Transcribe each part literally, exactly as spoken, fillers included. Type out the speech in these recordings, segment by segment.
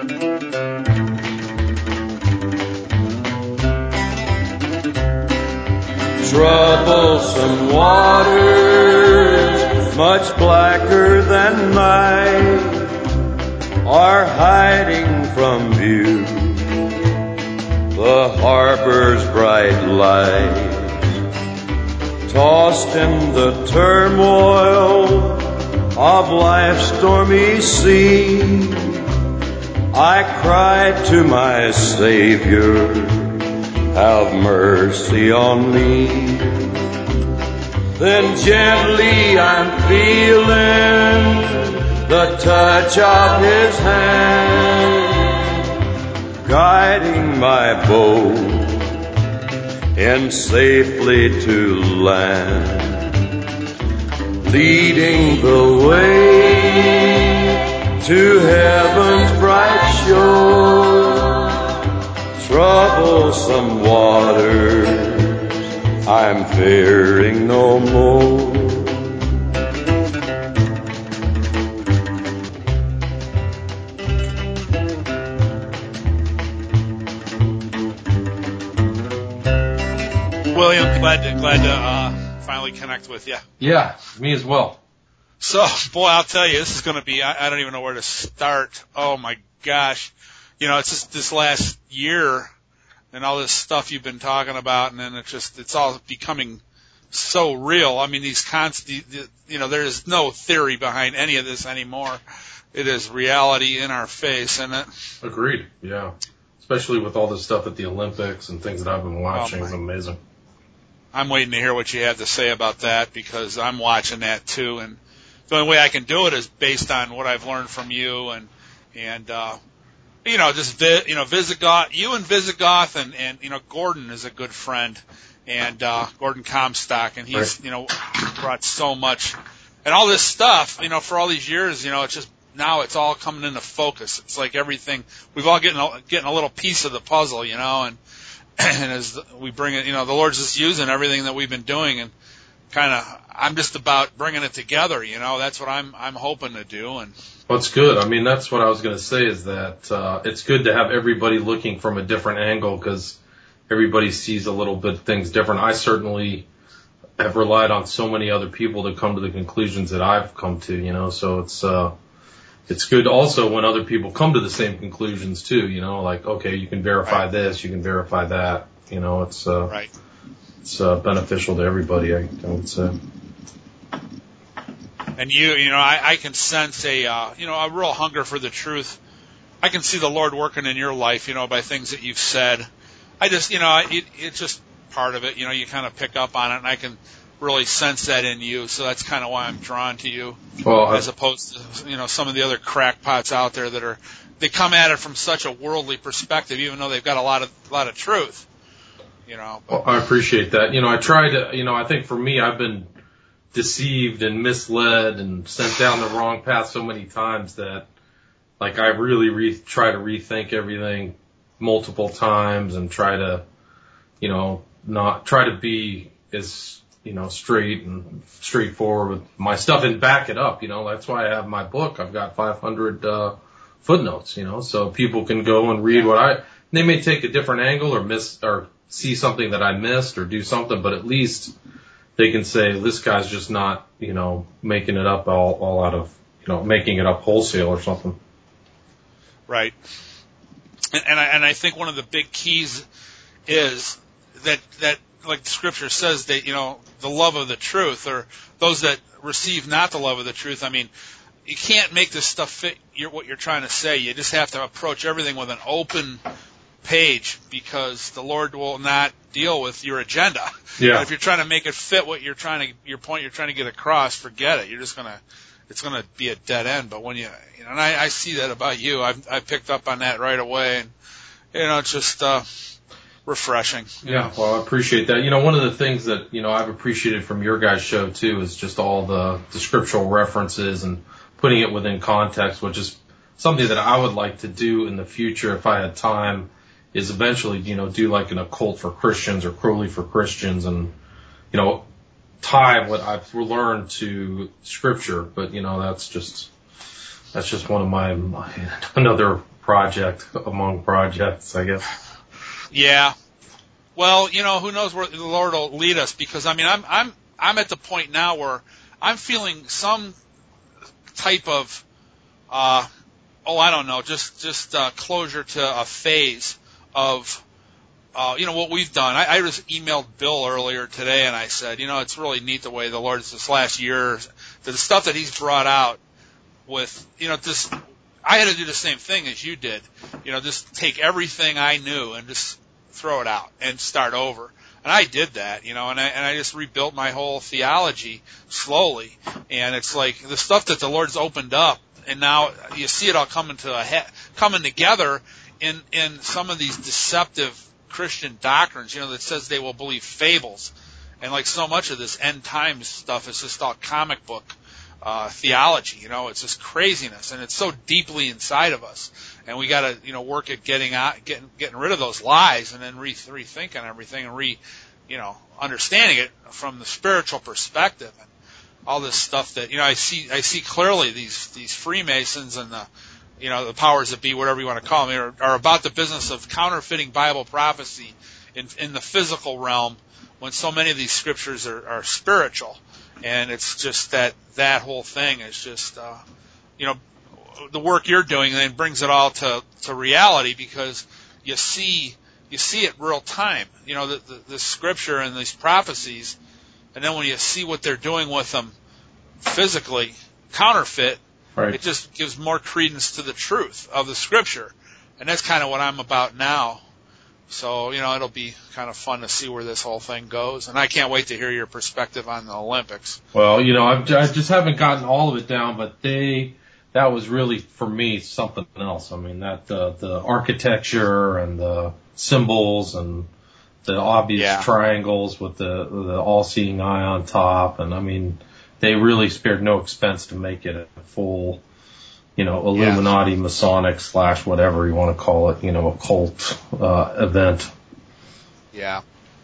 Troublesome waters, much blacker than night, are hiding from view the harbor's bright light. Tossed in the turmoil of life's stormy sea, I cried to my Savior, have mercy on me. Then gently I'm feeling the touch of His hand, guiding my boat in safely to land, leading the way to heaven's bright shore. Troublesome waters, I'm fearing no more. William, glad to, glad to uh, finally connect with you. Yeah, me as well. So, boy, I'll tell you, this is going to be, I, I don't even know where to start. Oh, my gosh. You know, it's just this last year and all this stuff you've been talking about, and then it's just, it's all becoming so real. I mean, these constant, you know, there is no theory behind any of this anymore. It is reality in our face, isn't it? Agreed, yeah. Especially with all this stuff at the Olympics and things that I've been watching. Oh, it's amazing. I'm waiting to hear what you have to say about that, because I'm watching that too, and the only way I can do it is based on what I've learned from you and, and, uh, you know, just, vi- you know, Visigoth, you and Visigoth and, and, you know, Gordon is a good friend, and, uh, Gordon Comstock, and he's, right. you know, brought so much, and all this stuff, you know, for all these years, you know, it's just, now it's all coming into focus. It's like everything, we've all getting a, getting a little piece of the puzzle, you know, and, and as we bring it, you know, the Lord's just using everything that we've been doing, and kind of, I'm just about bringing it together, you know, that's what I'm, I'm hoping to do, and, Well, it's good. I mean, that's what I was going to say is that uh, it's good to have everybody looking from a different angle, because everybody sees a little bit things different. I certainly have relied on so many other people to come to the conclusions that I've come to, you know, so it's uh, it's good also when other people come to the same conclusions too, you know, like, okay, you can verify right. this, you can verify that, you know, it's uh, right. it's uh, beneficial to everybody, I, I would say. And you, you know, I, I can sense a, uh, you know, a real hunger for the truth. I can see the Lord working in your life, you know, by things that you've said. I just, you know, it, it's just part of it. You know, you kind of pick up on it, and I can really sense that in you. So that's kind of why I'm drawn to you, Well, as opposed to, you know, some of the other crackpots out there that are, they come at it from such a worldly perspective, even though they've got a lot of, a lot of truth. You know. Well, I appreciate that. You know, I try to, you know, I think for me, I've been deceived and misled and sent down the wrong path so many times that, like, I really re- try to rethink everything multiple times and try to, you know, not try to be as, you know, straight and straightforward with my stuff and back it up. You know, that's why I have my book. I've got five hundred uh, footnotes, you know, so people can go and read what I, they may take a different angle or miss or see something that I missed or do something, but at least they can say, this guy's just not, you know, making it up all, all out of, you know, making it up wholesale or something. Right. And, and I, and I think one of the big keys is that, that, like the scripture says, that, you know, the love of the truth, or those that receive not the love of the truth. I mean, you can't make this stuff fit your, what you're trying to say. You just have to approach everything with an open page, because the Lord will not deal with your agenda. Yeah. But if you're trying to make it fit what you're trying to, your point you're trying to get across, forget it. You're just gonna, it's gonna be a dead end. But when you, you know, and I, I see that about you. I've, I picked up on that right away, and you know, it's just uh, refreshing. Yeah. Know? Well, I appreciate that. You know, one of the things that, you know, I've appreciated from your guys' show too is just all the, the scriptural references and putting it within context, which is something that I would like to do in the future if I had time. Is eventually, you know, do like an occult for Christians or Crowley for Christians, and, you know, tie what I've learned to scripture. But, you know, that's just, that's just one of my, my another project among projects, I guess. Yeah. Well, you know, who knows where the Lord will lead us, because I mean, I'm I'm I'm at the point now where I'm feeling some type of uh oh, I don't know, just just uh, closure to a phase of uh you know what we've done. I, I just emailed Bill earlier today and I said, you know, it's really neat the way the Lord this last year, the stuff that he's brought out with, you know, this I had to do the same thing as you did. You know, just take everything I knew and just throw it out and start over. And I did that, you know, and I, and I just rebuilt my whole theology slowly. And it's like the stuff that the Lord's opened up, and now you see it all coming to a head, coming together in, in some of these deceptive Christian doctrines, you know, that says they will believe fables. And like so much of this end times stuff is just all comic book uh, theology, you know, it's just craziness, and it's so deeply inside of us. And we got to, you know, work at getting out, getting, getting rid of those lies, and then re- rethinking everything and re, you know, understanding it from the spiritual perspective, and all this stuff that, you know, I see, I see clearly these, these Freemasons and the, you know, the powers that be, whatever you want to call them, are, are about the business of counterfeiting Bible prophecy in, in the physical realm, when so many of these scriptures are, are spiritual. And it's just that, that whole thing is just, uh, you know, the work you're doing then brings it all to, to reality, because you see, you see it real time, you know, the, the, the scripture and these prophecies. And then when you see what they're doing with them physically, counterfeit, right, it just gives more credence to the truth of the scripture. And that's kind of what I'm about now. So, you know, it'll be kind of fun to see where this whole thing goes. And I can't wait to hear your perspective on the Olympics. Well, you know, I've, I just haven't gotten all of it down, but they, that was really, for me, something else. I mean, that, the, the architecture and the symbols and the obvious yeah. triangles with the, the all-seeing eye on top. And I mean, they really spared no expense to make it a full, you know, Illuminati, yeah. Masonic slash whatever you want to call it, you know, occult, uh, event. Yeah.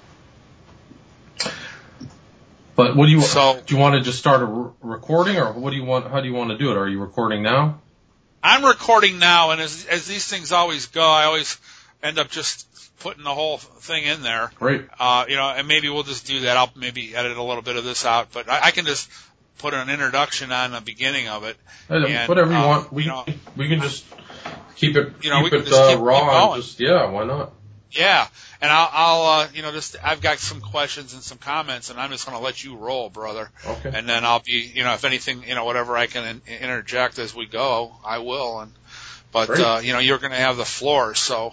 But what do you, so, do you want to just start a re- recording, or what do you want, how do you want to do it? Are you recording now? I'm recording now, and as, as these things always go, I always end up just putting the whole thing in there. Great. Uh, you know, and maybe we'll just do that. I'll maybe edit a little bit of this out, but I, I can just put an introduction on the beginning of it. And, whatever you um, want. We, you know, we can just keep it, you know, keep we it, can just uh, keep, raw keep and going. just, yeah, why not? Yeah. And I'll, I'll, uh, you know, just, I've got some questions and some comments, and I'm just going to let you roll, brother. Okay. And then I'll be, you know, if anything, you know, whatever I can in, interject as we go, I will. And, but, Great. uh, you know, you're going to have the floor. So,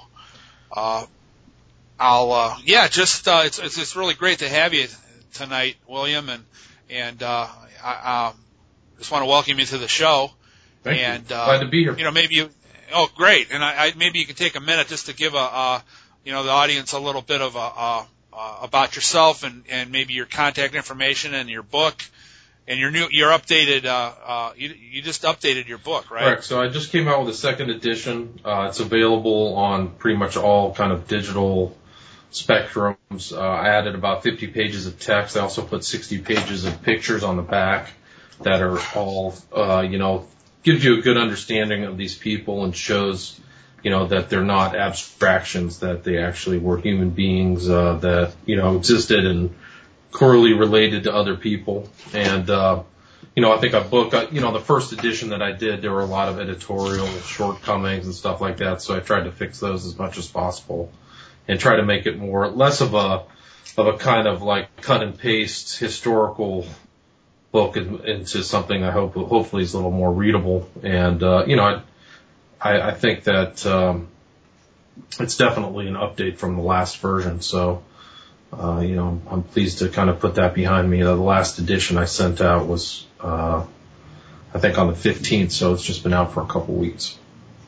uh, I'll, uh, yeah, just, uh, it's, it's, it's really great to have you tonight, William. And, and, uh, I, um, just want to welcome you to the show. Thank and, you. Uh, Glad to be here. You know, maybe you, oh, great. And I, I maybe you can take a minute just to give a, uh, you know, the audience a little bit of a, uh, uh, about yourself and, and maybe your contact information and your book and your new, your updated, uh, uh, you, you just updated your book, right? Correct. So I just came out with a second edition. Uh, it's available on pretty much all kind of digital spectrums. Uh, I added about fifty pages of text. I also put sixty pages of pictures on the back that are all, uh, you know, gives you a good understanding of these people and shows, you know, that they're not abstractions, that they actually were human beings, uh, that, you know, existed and correlated related to other people. And, uh, you know, I think a book, uh, you know, the first edition that I did, there were a lot of editorial shortcomings and stuff like that. So I tried to fix those as much as possible and try to make it more, less of a, of a kind of like cut and paste historical book into something I hope hopefully is a little more readable. And, uh, you know, I, I think that, um, it's definitely an update from the last version. So, uh, you know, I'm pleased to kind of put that behind me. The last edition I sent out was, uh, I think on the fifteenth. So it's just been out for a couple weeks.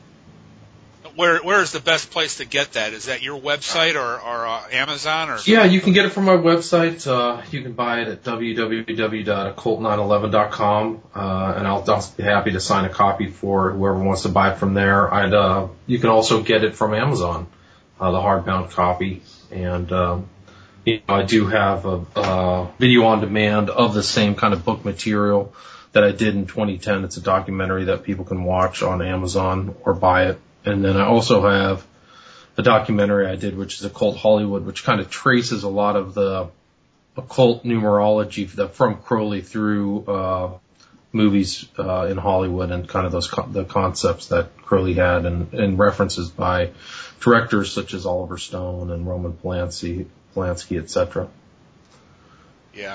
Where where is the best place to get that? Is that your website or, or uh, Amazon? Or yeah, you can get it from my website. Uh, you can buy it at w w w dot occult nine eleven dot com, uh, and I'll, I'll be happy to sign a copy for whoever wants to buy it from there. I'd uh, you can also get it from Amazon, uh, the hardbound copy, and um, you know, I do have a, a video on demand of the same kind of book material that I did in twenty ten. It's a documentary that people can watch on Amazon or buy it and then I also have a documentary I did, which is Occult Hollywood, which kind of traces a lot of the occult numerology from Crowley through uh, movies uh, in Hollywood and kind of those co- the concepts that Crowley had, and, and references by directors such as Oliver Stone and Roman Polanski, Polanski, et cetera. Yeah.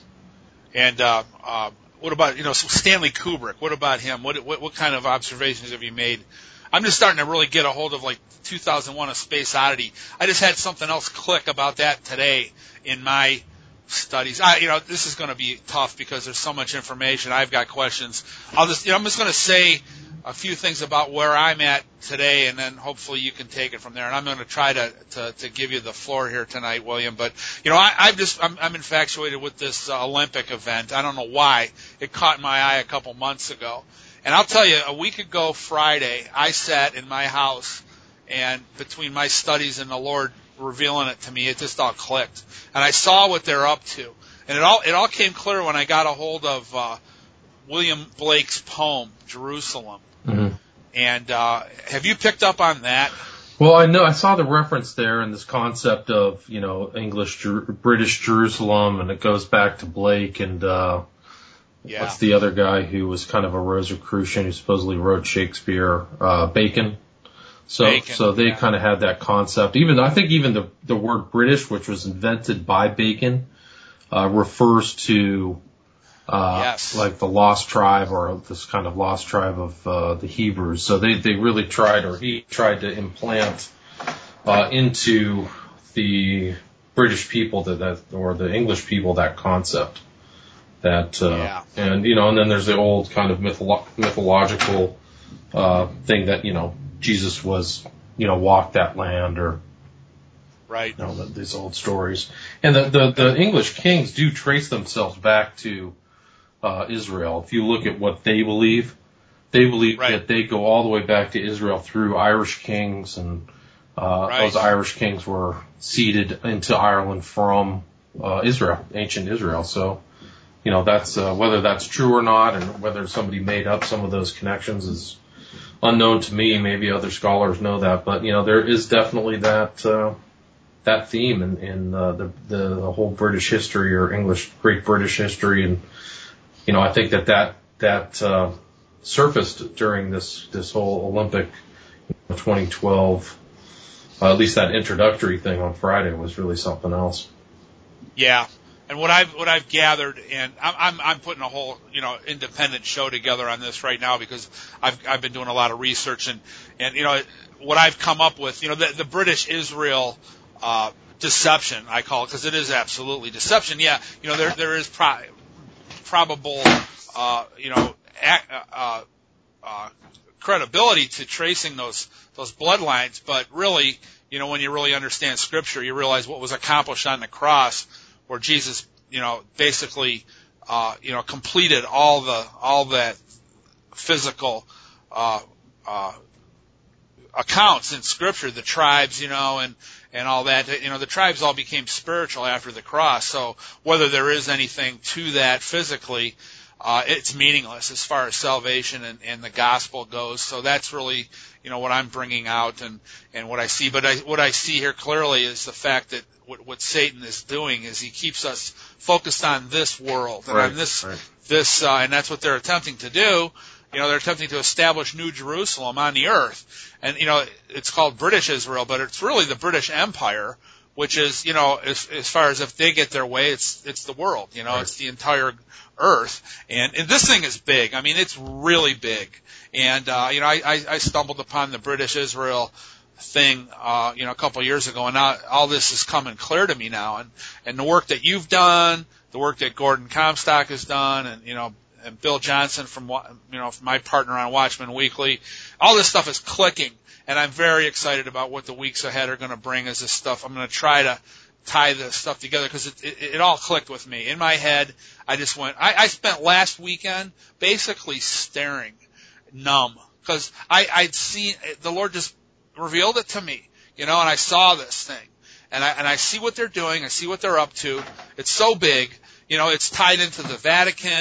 And uh, uh, what about, you know, Stanley Kubrick? What about him? What, what what kind of observations have you made? I'm just starting to really get a hold of like two thousand one: A Space Odyssey. I just had something else click about that today in my studies. I, you know, this is going to be tough because there's so much information. I've got questions. I'll just, you know, I'm just going to say a few things about where I'm at today, and then hopefully you can take it from there. And I'm going to try to, to, to give you the floor here tonight, William. But, you know, I, I've just, I'm, I'm infatuated with this uh, Olympic event. I don't know why. It caught my eye a couple months ago. And I'll tell you, a week ago Friday, I sat in my house, and between my studies and the Lord revealing it to me, it just all clicked. And I saw what they're up to. And it all, it all came clear when I got a hold of uh, William Blake's poem, Jerusalem. Mm-hmm. And uh, have you picked up on that? Well, I know I saw the reference there in this concept of, you know, English, Jer- British Jerusalem, and it goes back to Blake and uh, yeah. what's the other guy who was kind of a Rosicrucian who supposedly wrote Shakespeare, uh, Bacon. So, Bacon, so they yeah. kind of had that concept. Even I think even the the word British, which was invented by Bacon, uh, refers to. Uh, yes. like the lost tribe or this kind of lost tribe of, uh, the Hebrews. So they, they really tried, or he tried to implant, uh, into the British people that, that, or the English people that concept. That, uh, yeah. and, you know, and then there's the old kind of mytholo- mythological, uh, thing that, you know, Jesus was, you know, walked that land, or, right. you know, the, these old stories. And the, the, the English kings do trace themselves back to, Uh, Israel. If you look at what they believe, they believe right. that they go all the way back to Israel through Irish kings, and uh, right. those Irish kings were seeded into Ireland from uh, Israel, ancient Israel. So, you know, that's uh, whether that's true or not, and whether somebody made up some of those connections is unknown to me. Maybe other scholars know that, but you know, there is definitely that uh, that theme in, in uh, the, the the whole British history or English Great British history. And you know, I think that that, that, uh, surfaced during this, this whole Olympic twenty twelve, uh, at least that introductory thing on Friday was really something else. Yeah. And what I've, what I've gathered, and I'm, I'm, I'm putting a whole, you know, independent show together on this right now because I've, I've been doing a lot of research, and, and, you know, what I've come up with, you know, the, the British Israel, uh, deception, I call it, because it is absolutely deception. Yeah. You know, there, there is pro- probable, uh, you know, ac- uh, uh, credibility to tracing those, those bloodlines, but really, you know, when you really understand Scripture, you realize what was accomplished on the cross, where Jesus, you know, basically, uh, you know, completed all the, all that physical, uh, uh, accounts in Scripture, the tribes, you know, and, and all that, you know, the tribes all became spiritual after the cross. So whether there is anything to that physically, uh, it's meaningless as far as salvation and, and the gospel goes. So that's really, you know, what I'm bringing out and, and what I see. But I, what I see here clearly is the fact that what, what Satan is doing is he keeps us focused on this world and right, on this, right. this, uh, and that's what they're attempting to do. You know, they're attempting to establish New Jerusalem on the earth. And, you know, it's called British Israel, but it's really the British Empire, which is, you know, as, as far as if they get their way, it's, it's the world, you know, right. it's the entire earth. And, and this thing is big. I mean, it's really big. And, uh, you know, I, I, I stumbled upon the British Israel thing, uh, you know, a couple of years ago, and now all this is coming clear to me now. And, and the work that you've done, the work that Gordon Comstock has done, and, you know, and Bill Johnson from, you know, from my partner on Watchman Weekly, all this stuff is clicking, and I'm very excited about what the weeks ahead are going to bring as this stuff. I'm going to try to tie this stuff together because it, it, it all clicked with me. In my head, I just went, I, I spent last weekend basically staring, numb, because I, I'd seen, the Lord just revealed it to me, you know, and I saw this thing. And I, and I see what they're doing. I see what they're up to. It's so big. You know, it's tied into the Vatican.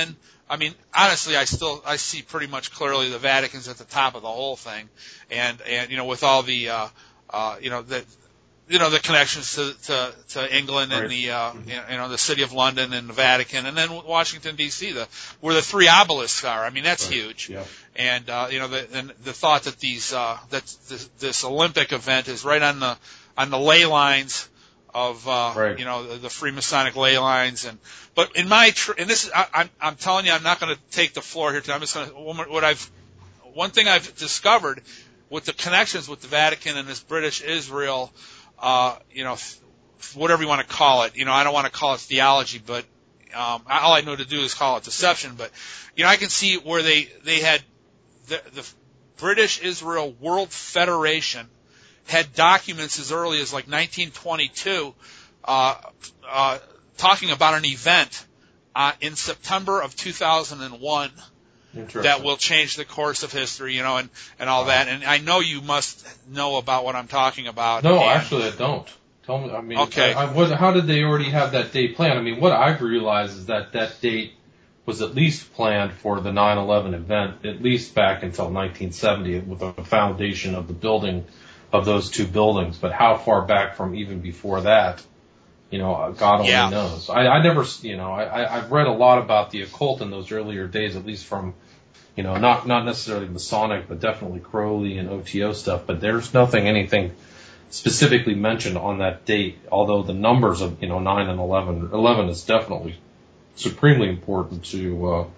I mean, honestly, I still I see pretty much clearly the Vatican's at the top of the whole thing, and and you know with all the uh, uh, you know the you know the connections to to, to England and Right. the uh, you know the City of London and the Vatican, and then Washington D C, the where the three obelisks are. I mean, that's Right. huge. Yeah. And uh, you know the and the thought that these uh, that this, this Olympic event is right on the on the ley lines of uh, Right. you know the, the Freemasonic ley lines, and but in my tr- and this is I, I'm I'm telling you I'm not going to take the floor here today. I'm just going to what I've one thing I've discovered with the connections with the Vatican and this British Israel, uh, you know, whatever you want to call it. You know, I don't want to call it theology, but um, all I know to do is call it deception. But you know, I can see where they they had the, the British Israel World Federation had documents as early as like nineteen twenty-two, uh, uh, talking about an event uh, in September of two thousand one that will change the course of history, you know, and, and all Wow. that. And I know you must know about what I'm talking about. No, and, actually, I don't. Tell me. I mean, Okay. I, I, what, how did they already have that date planned? I mean, what I've realized is that that date was at least planned for the nine eleven event, at least back until nineteen seventy, with the foundation of the building of those two buildings. But how far back from even before that, you know, God only Yeah. knows. I, I never, you know, I, I've read a lot about the occult in those earlier days, at least from, you know, not not necessarily Masonic, but definitely Crowley and O T O stuff. But there's nothing, anything specifically mentioned on that date. Although the numbers of, you know, nine and eleven, eleven is definitely supremely important to uh,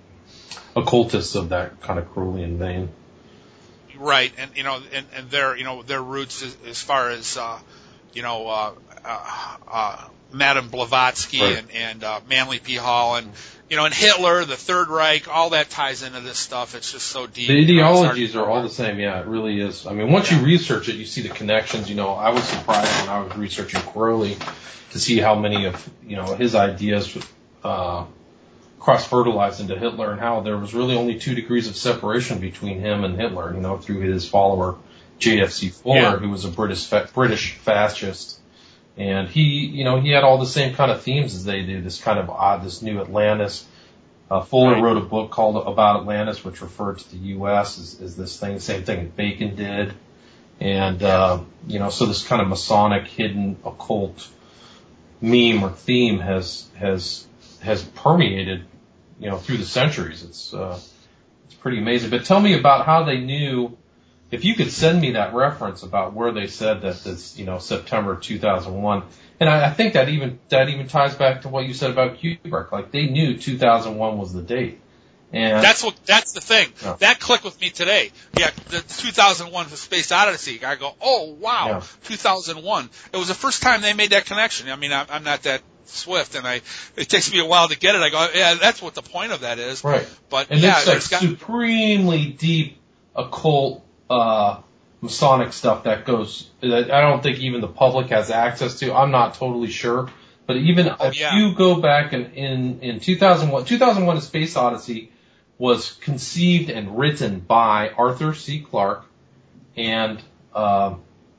occultists of that kind of Crowleyan vein. Right, and you know, and, and their you know their roots as, as far as uh, you know, uh, uh, uh, Madame Blavatsky Right. and and uh, Manly P. Hall and you know and Hitler, the Third Reich, all that ties into this stuff. It's just so deep. The you know, it's hard ideologies to are all the same. Yeah, it really is. I mean, once Yeah. you research it, you see the connections. You know, I was surprised when I was researching Crowley to see how many of, you know, his ideas uh, cross-fertilized into Hitler and how there was really only two degrees of separation between him and Hitler, you know, through his follower J F C Fuller, Yeah. who was a British fa- British fascist. And he, you know, he had all the same kind of themes as they do, this kind of odd, this new Atlantis. Uh, Fuller Right. wrote a book called About Atlantis, which referred to the U S as, as this thing, same thing that Bacon did. And, uh, you know, so this kind of Masonic, hidden, occult meme or theme has, has, has permeated, you know, through the centuries. It's, uh, it's pretty amazing. But tell me about how they knew, if you could send me that reference about where they said that this, you know, September two thousand one. And I, I think that even, that even ties back to what you said about Kubrick. Like they knew two thousand one was the date. And That's what. That's the thing. Yeah. That clicked with me today. Yeah, the two thousand one Space Odyssey. I go, oh wow, Yeah. two thousand one. It was the first time they made that connection. I mean, I'm, I'm not that swift, and I it takes me a while to get it. I go, yeah, that's what the point of that is. Right. But And yeah, it's like there's got, supremely deep occult, uh, Masonic stuff that goes, that I don't think even the public has access to. I'm not totally sure. But even Oh, if yeah. you go back and in, in two thousand one, two thousand one A Space Odyssey was conceived and written by Arthur C. Clarke and, uh,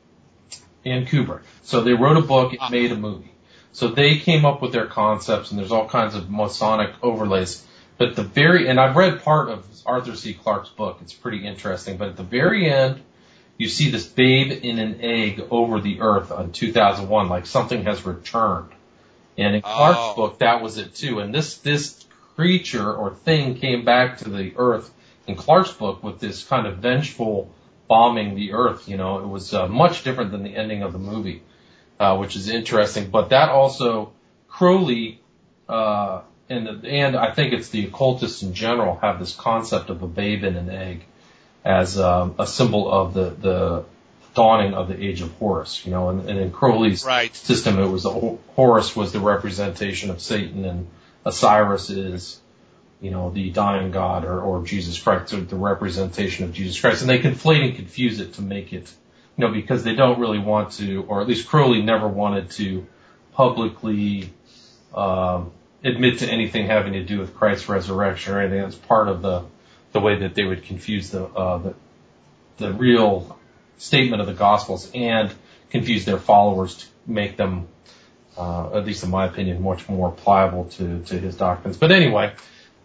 and Kubrick. So they wrote a book and made a movie. So they came up with their concepts, and there's all kinds of Masonic overlays. But the very, and I've read part of Arthur C. Clarke's book. It's pretty interesting. But at the very end, you see this babe in an egg over the earth on two thousand one, like something has returned. And in Clarke's Oh. book, that was it too. And this, this creature or thing came back to the earth in Clarke's book with this kind of vengeful bombing the earth. You know, it was uh, much different than the ending of the movie, uh, which is interesting. But that also, Crowley, uh, and, the, and I think it's the occultists in general have this concept of a babe in an egg as um, a symbol of the, the dawning of the age of Horus, you know, and, and in Crowley's Right. system, it was the, Horus was the representation of Satan, and Osiris is, you know, the dying god, or, or Jesus Christ, or the representation of Jesus Christ. And they conflate and confuse it to make it, you know, because they don't really want to, or at least Crowley never wanted to publicly um, admit to anything having to do with Christ's resurrection or anything. That's part of the the way that they would confuse the uh, the, the real statement of the Gospels and confuse their followers to make them, uh, at least in my opinion, much more pliable to, to his doctrines. But anyway,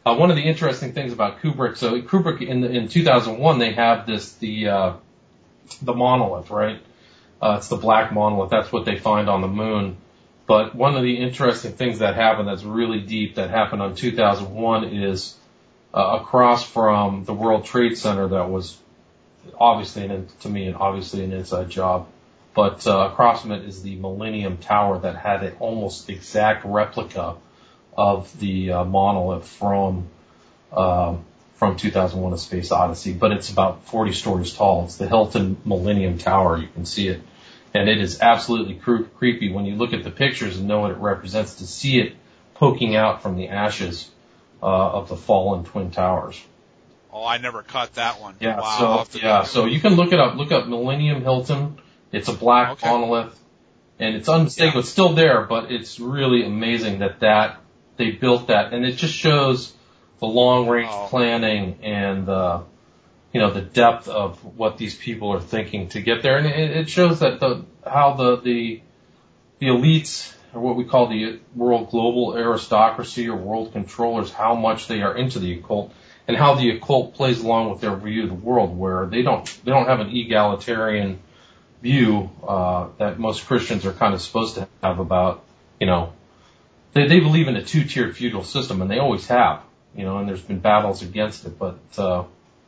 Uh, one of the interesting things about Kubrick, so Kubrick in the, in two thousand one they have this the uh, the monolith, right? Uh, it's the black monolith. That's what they find on the moon. But one of the interesting things that happened that's really deep that happened on two thousand one is uh, across from the World Trade Center that was obviously, an, to me, obviously an inside job. But uh, across from it is the Millennium Tower that had an almost exact replica of the uh, monolith from uh, from two thousand one: A Space Odyssey. But it's about forty stories tall. It's the Hilton Millennium Tower. You can see it. And it is absolutely cre- creepy when you look at the pictures and know what it represents to see it poking out from the ashes uh, of the fallen Twin Towers. Oh, I never caught that one. Yeah, wow. so yeah, so you can look it up. Look up Millennium Hilton. It's a black okay. monolith, and it's unmistakable. Yeah. It's still there, but it's really amazing that that they built that, and it just shows the long range oh. planning and uh, you know the depth of what these people are thinking to get there, and it, it shows that the how the the the elites, or what we call the world global aristocracy or world controllers, how much they are into the occult. And how the occult plays along with their view of the world, where they don't they don't have an egalitarian view uh, that most Christians are kind of supposed to have about, you know, they they believe in a two-tiered feudal system, and they always have, you know, and there's been battles against it, but uh,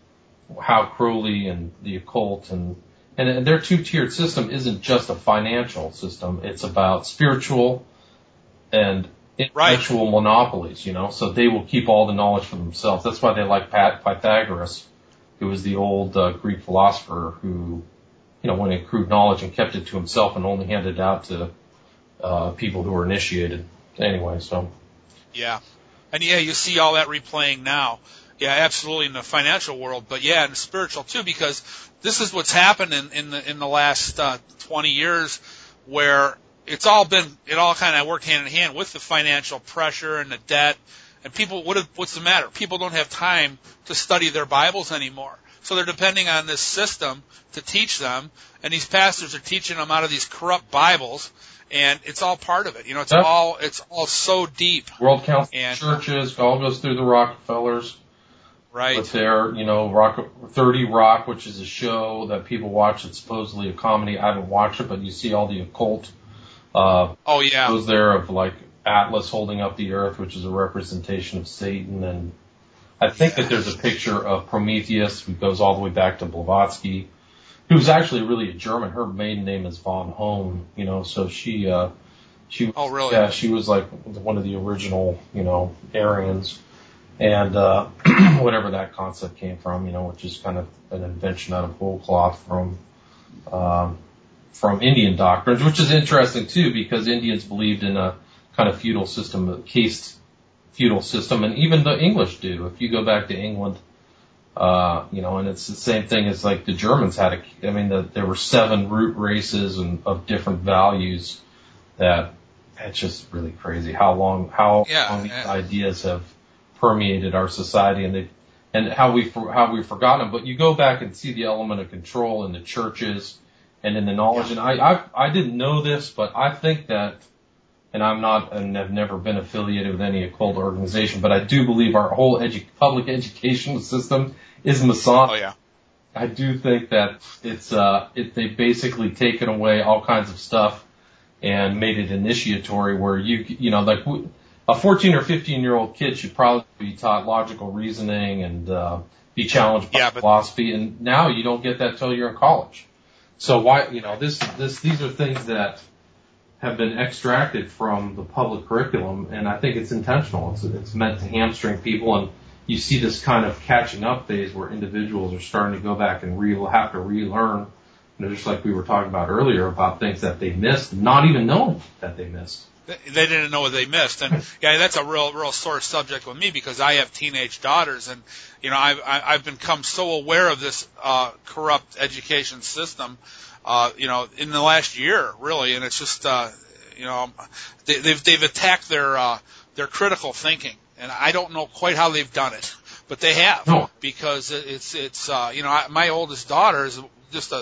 how Crowley and the occult and and their two-tiered system isn't just a financial system; it's about spiritual and intellectual right. monopolies, you know, so they will keep all the knowledge for themselves. That's why they like Pat Pythagoras, who was the old uh, Greek philosopher who, you know, went and accrued knowledge and kept it to himself and only handed it out to uh, people who were initiated. Anyway, so. Yeah. And yeah, you see all that replaying now. Yeah, absolutely in the financial world, but yeah, in the spiritual too, because this is what's happened in, in the in the last uh, twenty years, where it's all been, it all kind of worked hand in hand with the financial pressure and the debt. And people, what, what's the matter? People don't have time to study their Bibles anymore. So they're depending on this system to teach them. And these pastors are teaching them out of these corrupt Bibles. And it's all part of it. You know, it's yep. all, it's all so deep. World Council and, churches, all goes through the Rockefellers. Right. With their, you know, Rock, thirty Rock, which is a show that people watch. It's supposedly a comedy. I haven't watched it, but you see all the occult Uh, oh yeah. Those there of like Atlas holding up the earth, which is a representation of Satan, and I think yeah. that there's a picture of Prometheus, who goes all the way back to Blavatsky, who's actually really a German. Her maiden name is von Hohn, you know, so she, uh, she, oh really? Yeah, she was like one of the original, you know, Aryans, and uh, whatever that concept came from, you know, which is kind of an invention out of whole cloth from. Um, from Indian doctrines, which is interesting too, because Indians believed in a kind of feudal system, a caste feudal system, and even the English do. If you go back to England, uh, you know, and it's the same thing as like the Germans had a, I mean, the, there were seven root races and of different values that it's just really crazy how long, how yeah, long these yeah. ideas have permeated our society, and they, and how we, how we've forgotten them. But you go back and see the element of control in the churches, and in the knowledge, yeah. and I, I, I didn't know this, but I think that, and I'm not, and have never been affiliated with any occult organization, but I do believe our whole edu- public educational system is Masonic. Oh yeah. I do think that it's, uh, it, they've basically taken away all kinds of stuff and made it initiatory where you, you know, like a fourteen or fifteen year old kid should probably be taught logical reasoning and, uh, be challenged by yeah, but- philosophy, and now you don't get that till you're in college. So why, you know, this, this, these are things that have been extracted from the public curriculum, and I think it's intentional. It's, it's meant to hamstring people, and you see this kind of catching up phase where individuals are starting to go back and re, have to relearn, you know, just like we were talking about earlier about things that they missed, not even knowing that they missed. They didn't know what they missed, and yeah, that's a real, real sore subject with me because I have teenage daughters, and you know, I've I've become so aware of this uh, corrupt education system, uh, you know, in the last year, really, and it's just, uh, you know, they, they've they've attacked their uh, their critical thinking, and I don't know quite how they've done it, but they have, no. because it's it's uh, you know, I, my oldest daughter is just a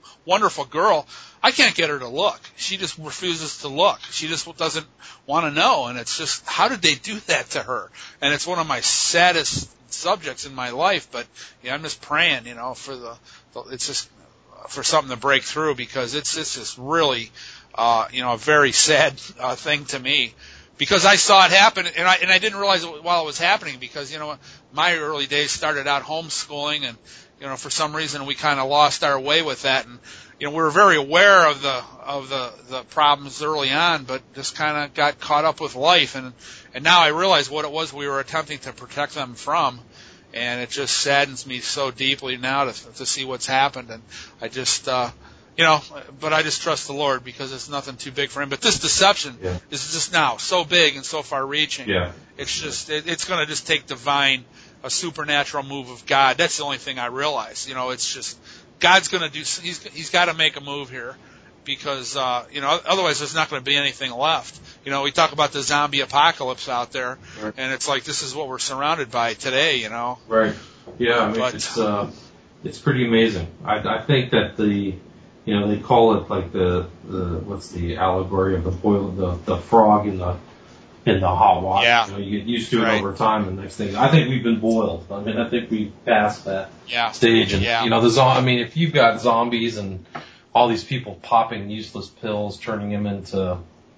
wonderful girl. I can't get her to look. She just refuses to look. She just doesn't want to know. And it's just, how did they do that to her? And it's one of my saddest subjects in my life. But yeah, I'm just praying, you know, for the, the it's just for something to break through, because it's it's just really, uh, you know, a very sad uh, thing to me. Because I saw it happen, and I and I didn't realize it while it was happening. Because, you know, my early days started out homeschooling, and, you know, for some reason we kind of lost our way with that. And, you know, we were very aware of the of the the problems early on, but just kind of got caught up with life. And and now I realize what it was we were attempting to protect them from, and it just saddens me so deeply now to to see what's happened. And I just. uh You know, but I just trust the Lord, because it's nothing too big for him. But this deception yeah. is just now so big and so far-reaching. Yeah. It's just, it, it's going to just take divine, a supernatural move of God. That's the only thing I realize. You know, it's just, God's going to do, he's, he's got to make a move here, because, uh, you know, otherwise there's not going to be anything left. You know, we talk about the zombie apocalypse out there, right. and it's like, this is what we're surrounded by today, you know. Right. Yeah, I mean, but, it's, uh, it's pretty amazing. I, I think that the, you know, they call it like the, the what's the allegory of the boil, the, the frog in the, in the hot water. Yeah. You know, you get used to it right. over time, and next thing, I think we've been boiled. I mean, I think we've passed that yeah. stage. And, yeah. you know, the zo- I mean, if you've got zombies and all these people popping useless pills, turning them into,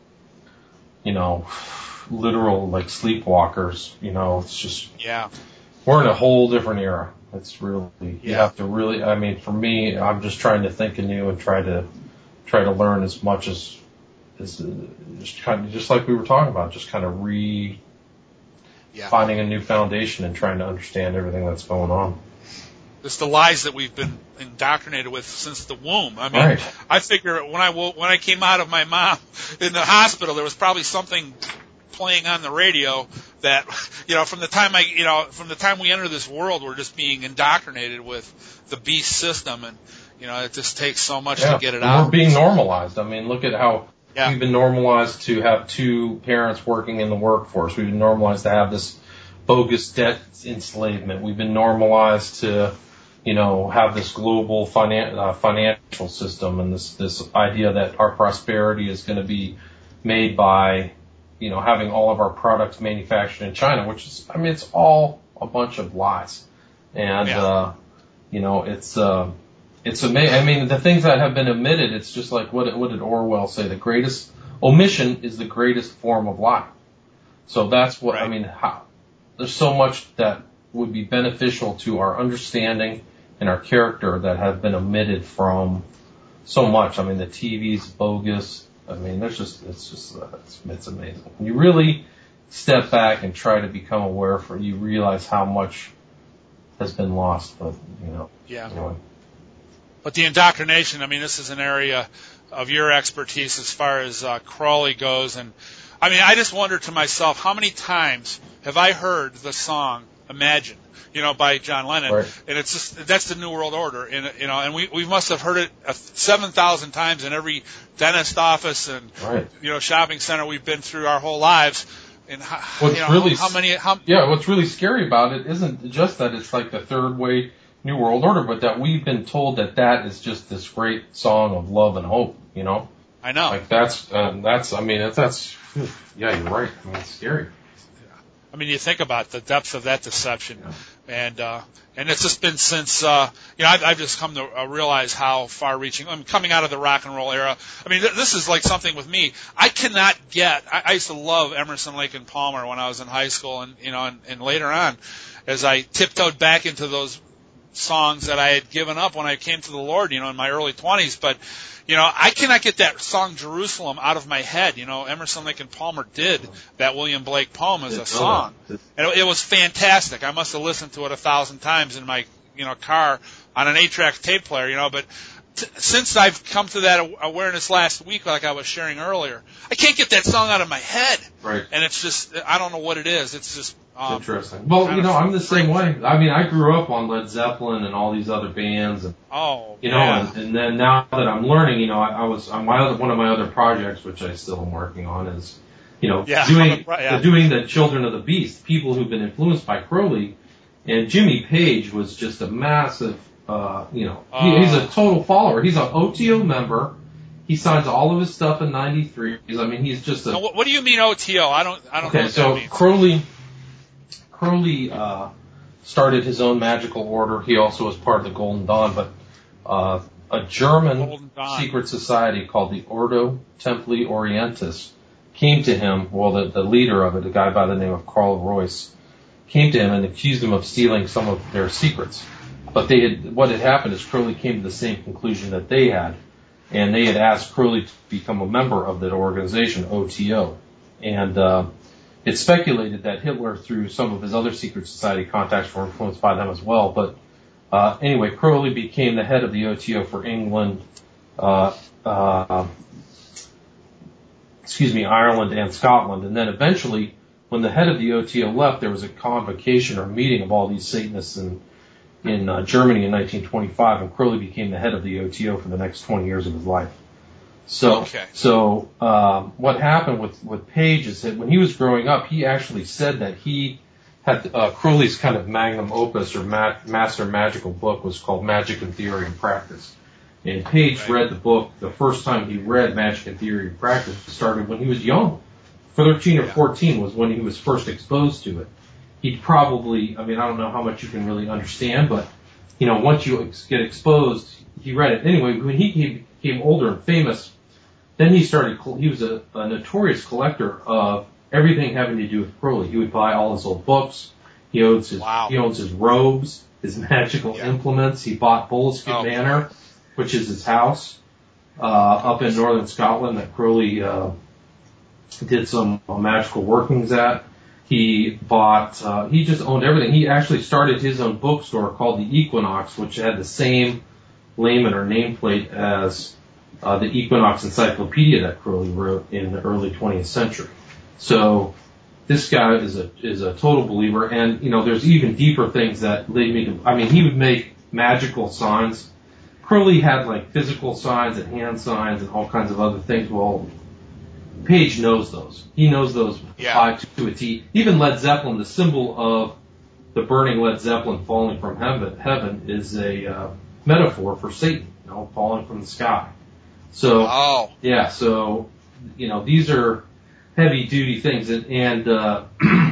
you know, literal, like, sleepwalkers, you know, it's just, yeah. we're in a whole different era. It's really, you yeah. have to really, I mean, for me, I'm just trying to think anew and try to, try to learn as much as, as, uh, just kind of, just like we were talking about, just kind of re, yeah. finding a new foundation and trying to understand everything that's going on. It's the lies that we've been indoctrinated with since the womb. I mean, Right. I figure when I when I came out of my mom in the hospital, there was probably something playing on the radio that, you know, from the time I, you know, from the time we enter this world, we're just being indoctrinated with the beast system, and, you know, it just takes so much Yeah. to get it and out. We're being normalized. I mean, look at how yeah. we've been normalized to have two parents working in the workforce. We've been normalized to have this bogus debt enslavement. We've been normalized to, you know, have this global finan- uh, financial system, and this, this idea that our prosperity is going to be made by, you know, having all of our products manufactured in China, which is, I mean, it's all a bunch of lies. And, yeah. uh, you know, it's, uh, it's amazing. I mean, the things that have been omitted, it's just like, what, what did Orwell say? The greatest, omission is the greatest form of lie. So that's what, right. I mean, how, there's so much that would be beneficial to our understanding and our character that have been omitted from so much. I mean, the T V's bogus. I mean, there's just, it's just, uh, it's, it's amazing. When you really step back and try to become aware, for you realize how much has been lost. But, you know, yeah. Anyway. But the indoctrination, I mean, this is an area of your expertise as far as uh, Crawley goes. And, I mean, I just wonder to myself, how many times have I heard the song Imagine, you know, by John Lennon? Right. And it's just, that's the New World Order. And, you know, and we, we must have heard it seven thousand times in every dentist office and, right. you know, shopping center we've been through our whole lives. And, how, what's you know, really, how many, how, yeah, what's really scary about it isn't just that it's like the third way New World Order, but that we've been told that that is just this great song of love and hope, you know? I know. Like that's, uh, that's, I mean, that's, that's, yeah, you're right. I mean, it's scary. I mean, you think about the depth of that deception, Yeah. and uh, and it's just been since uh, you know I've, I've just come to uh, realize how far-reaching. I mean, coming out of the rock and roll era. I mean, th- this is like something with me. I cannot get. I, I used to love Emerson, Lake and Palmer when I was in high school, and you know, and, and later on, as I tiptoed back into those songs that I had given up when I came to the Lord, you know, in my early twenties, but. You know, I cannot get that song Jerusalem out of my head. You know, Emerson, Lake and Palmer did that William Blake poem as a song. And it, it was fantastic. I must have listened to it a thousand times in my, you know, car on an eight-track tape player, you know, but t- since I've come to that awareness last week, like I was sharing earlier, I can't get that song out of my head. Right. And it's just, I don't know what it is. It's just, um, interesting. Well, you know, I'm the same way. I mean, I grew up on Led Zeppelin and all these other bands, and oh, you know, yeah. and, and then now that I'm learning, you know, I, I was on my other, one of my other projects, which I still am working on, is, you know, yeah. doing yeah. doing the Children of the Beast, people who've been influenced by Crowley, and Jimmy Page was just a massive uh, you know, he, he's a total follower. He's an O T O member. He signs all of his stuff in ninety-three. I mean, he's just a. Now, what, what do you mean O T O? I don't. I don't okay, know what so that means. Crowley, Crowley uh, started his own magical order. He also was part of the Golden Dawn, but uh, a German secret society called the Ordo Templi Orientis came to him. Well, the, the leader of it, a guy by the name of Karl Reuss, came to him and accused him of stealing some of their secrets. But they had, what had happened is Crowley came to the same conclusion that they had. And they had asked Crowley to become a member of that organization, O T O. And uh, it's speculated that Hitler, through some of his other secret society contacts, were influenced by them as well. But uh, anyway, Crowley became the head of the O T O for England, uh, uh, excuse me, Ireland and Scotland. And then eventually, when the head of the O T O left, there was a convocation or meeting of all these Satanists and in uh, Germany in nineteen twenty-five, and Crowley became the head of the O T O for the next twenty years of his life. So, okay. so um, what happened with with Page is that when he was growing up, he actually said that he had uh, Crowley's kind of magnum opus or ma- master magical book was called Magic in Theory and Practice. And Page right. read the book the first time he read Magic in Theory and Practice started when he was young. thirteen or yeah. fourteen was when he was first exposed to it. He'd probably, I mean, I don't know how much you can really understand, but, you know, once you ex- get exposed, he read it. Anyway, when he became older and famous, then he started, he was a, a notorious collector of everything having to do with Crowley. He would buy all his old books. He owns his, wow. he owns his robes, his magical yeah. implements. He bought Boleskine oh, Manor, which is his house, uh, up in northern Scotland that Crowley, uh, did some uh, magical workings at. He bought, uh, he just owned everything. He actually started his own bookstore called the Equinox, which had the same layman or nameplate as uh, the Equinox Encyclopedia that Crowley wrote in the early twentieth century. So this guy is a is a total believer, and you know there's even deeper things that lead me to. I mean, he would make magical signs. Crowley had like physical signs and hand signs and all kinds of other things. Well, Page knows those. He knows those yeah. to a T. Even Led Zeppelin, the symbol of the burning Led Zeppelin falling from heaven, heaven is a uh, metaphor for Satan, you know, falling from the sky. So, oh. yeah, so, you know, these are heavy duty things. And, and uh,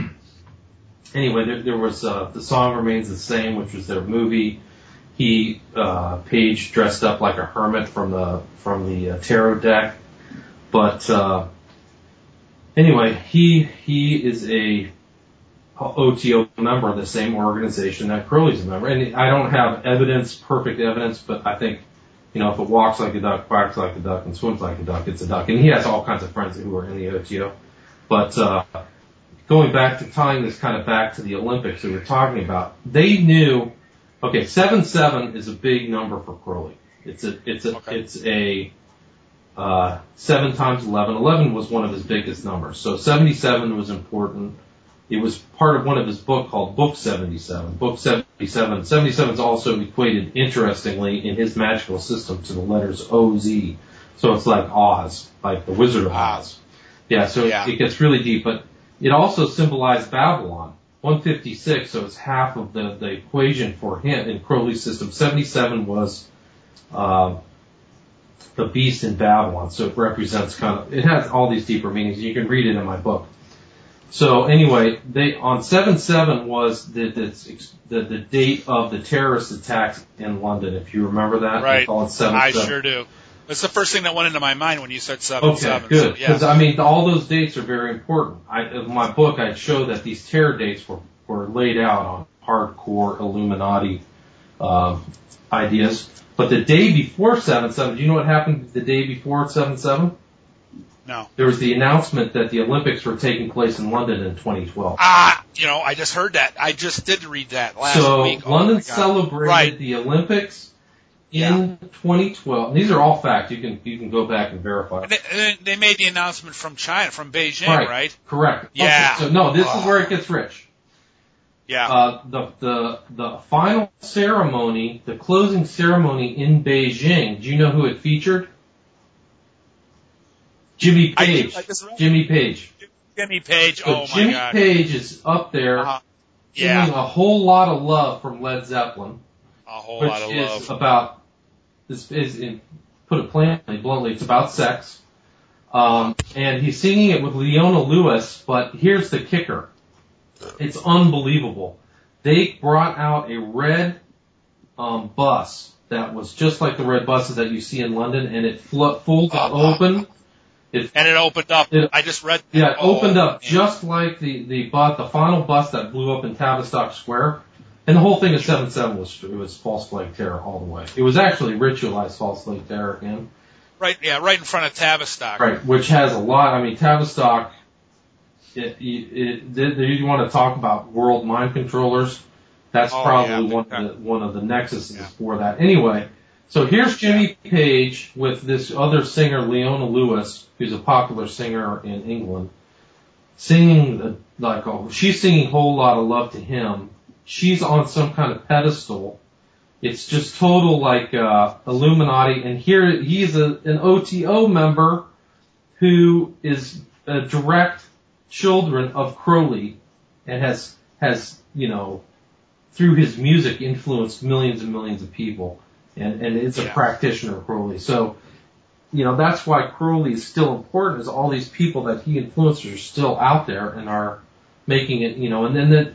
anyway, there, there was, uh, The Song Remains the Same, which was their movie. He, uh, Page dressed up like a hermit from the, from the uh, tarot deck. But, uh, anyway, he, he is a O T O member of the same organization that Crowley's a member. And I don't have evidence, perfect evidence, but I think, you know, if it walks like a duck, quacks like a duck, and swims like a duck, it's a duck. And he has all kinds of friends who are in the O T O. But, uh, going back to tying this kind of back to the Olympics that we were talking about, they knew, okay, seven seven is a big number for Crowley. It's a, it's a, okay. it's a, Uh, seven times eleven. eleven was one of his biggest numbers. So seventy-seven was important. It was part of one of his book called Book seventy-seven. Book seventy-seven. seventy-seven is also equated, interestingly, in his magical system to the letters O Z. So it's like Oz, like the Wizard of Oz. Yeah, so yeah. It, it gets really deep. But it also symbolized Babylon. one fifty-six, so it's half of the, the equation for him in Crowley's system. seventy-seven was, uh, the beast in Babylon, so it represents kind of, it has all these deeper meanings. You can read it in my book. So anyway, they, on seven seven was the, the, the date of the terrorist attacks in London, if you remember that. Right. Call it seven I seven. sure do. That's the first thing that went into my mind when you said seven okay, seven. good. So, yeah. Because, I mean, all those dates are very important. I, in my book, I show that these terror dates were, were laid out on hardcore Illuminati, uh, ideas. But the day before seven seven, do you know what happened the day before seven seven? No. There was the announcement that the Olympics were taking place in London in twenty twelve. Ah, you know, I just heard that. I just did read that last so week. So oh London my God. celebrated right. the Olympics in yeah. twenty twelve. And these are all facts. You can you can go back and verify. And they, and they made the announcement from China, from Beijing, right? right? Correct. Yeah. Okay, so no, this oh. is where it gets rich. Yeah. Uh, the, the, the final ceremony, the closing ceremony in Beijing, do you know who it featured? Jimmy Page. I, I Jimmy Page. Jimmy Page, So oh my Jimmy God. Page is up there, uh-huh. feeling yeah. a whole lot of love from Led Zeppelin. whole which lot of is love. about, this is, in, put it plainly, bluntly, it's about sex. Um, and he's singing it with Leona Lewis, but here's the kicker. It's unbelievable. They brought out a red um, bus that was just like the red buses that you see in London, and it fl- folded open. It, and it opened up. It, I just read. Yeah, it oh, opened up man. just like the the bus, the final bus that blew up in Tavistock Square, and the whole thing of seven seven was it was false flag terror all the way. It was actually ritualized false flag terror again. Right, yeah, right in front of Tavistock. Right, which has a lot. I mean, Tavistock. It, it, it, you want to talk about world mind controllers? That's oh, probably yeah, one of the one of the nexuses yeah. for that. Anyway, so here's Jimmy Page with this other singer, Leona Lewis, who's a popular singer in England, singing the, like oh, she's singing "Whole Lot of Love" to him. She's on some kind of pedestal. It's just total like uh, Illuminati, and here he's a, an O T O member who is a direct children of Crowley, and has has you know through his music influenced millions and millions of people, and and is a yeah. practitioner of Crowley. So you know that's why Crowley is still important, is all these people that he influenced are still out there and are making it, you know. And then that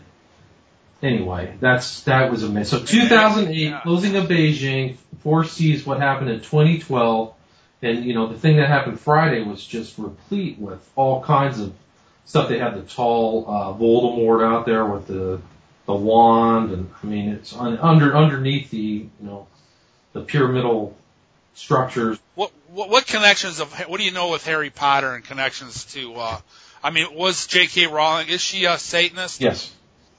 anyway, that's that was amazing. So two thousand eight, yeah. Closing of Beijing foresees what happened in twenty twelve, and you know the thing that happened Friday was just replete with all kinds of stuff. They had the tall uh, Voldemort out there with the the wand, and I mean it's un, under underneath the you know the pyramidal structures. What what, what connections of what do you know with Harry Potter and connections to? Uh, I mean, was J K. Rowling, is she a Satanist? Yes,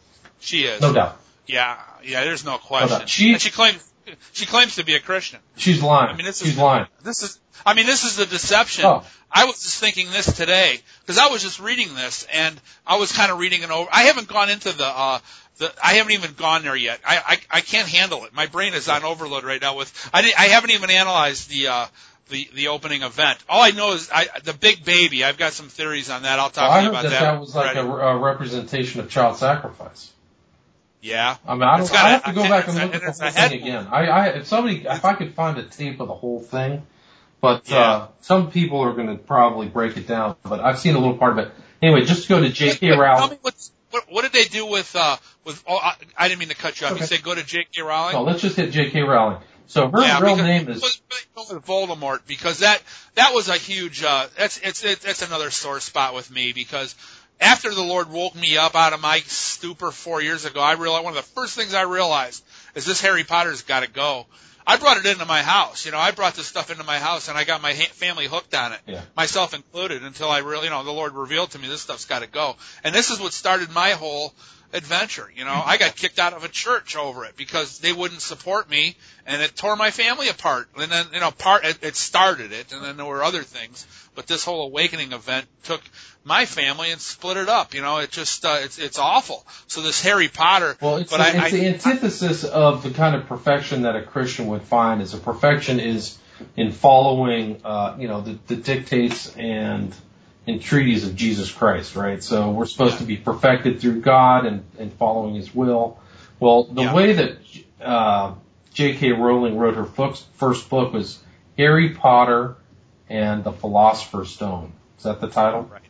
she is. No doubt. Yeah, yeah. There's no question. No doubt. She and she claims she claims to be a Christian. She's lying. I mean, this she's is lying. This is. I mean, this is the deception. Oh. I was just thinking this today because I was just reading this and I was kind of reading it over. I haven't gone into the. uh The, I haven't even gone there yet. I, I I can't handle it. My brain is on overload right now. With I didn't, I haven't even analyzed the uh the the opening event. All I know is I the big baby. I've got some theories on that. I'll talk well, to you I heard about that. that. That was like a, a representation of child sacrifice. Yeah. I mean, I, don't, I have to go a, back and look and at the whole thing thing again. I, I if somebody if I could find a tape of the whole thing, but yeah. uh some people are going to probably break it down. But I've seen a little part of it. Anyway, just to go to J K. Rowling. Tell me what's, what what did they do with uh with oh I, I didn't mean to cut you off. Okay. You said go to J K. Rowling. No, let's just hit J K. Rowling. So her yeah, real because, name is with Voldemort, because that that was a huge uh that's it's it, that's another sore spot with me, because after the Lord woke me up out of my stupor four years ago, I realized one of the first things I realized is this Harry Potter's got to go. I brought it into my house. You know, I brought this stuff into my house, and I got my ha- family hooked on it, yeah. myself included, until I really, you know, the Lord revealed to me this stuff's got to go. And this is what started my whole adventure. You know, I got kicked out of a church over it because they wouldn't support me, and it tore my family apart. And then, you know, part it, it started it, and then there were other things. But this whole awakening event took my family and split it up. You know, it just uh, it's it's awful. So this Harry Potter. Well, it's, but the, I, it's I, the antithesis of the kind of perfection that a Christian would find. Is a perfection is in following, uh, you know, the, the dictates and entreaties of Jesus Christ, right? So we're supposed yeah. to be perfected through God and, and following His will. Well, the yeah. way that uh, J K. Rowling wrote her first book was Harry Potter and the Philosopher's Stone. Is that the title? Right.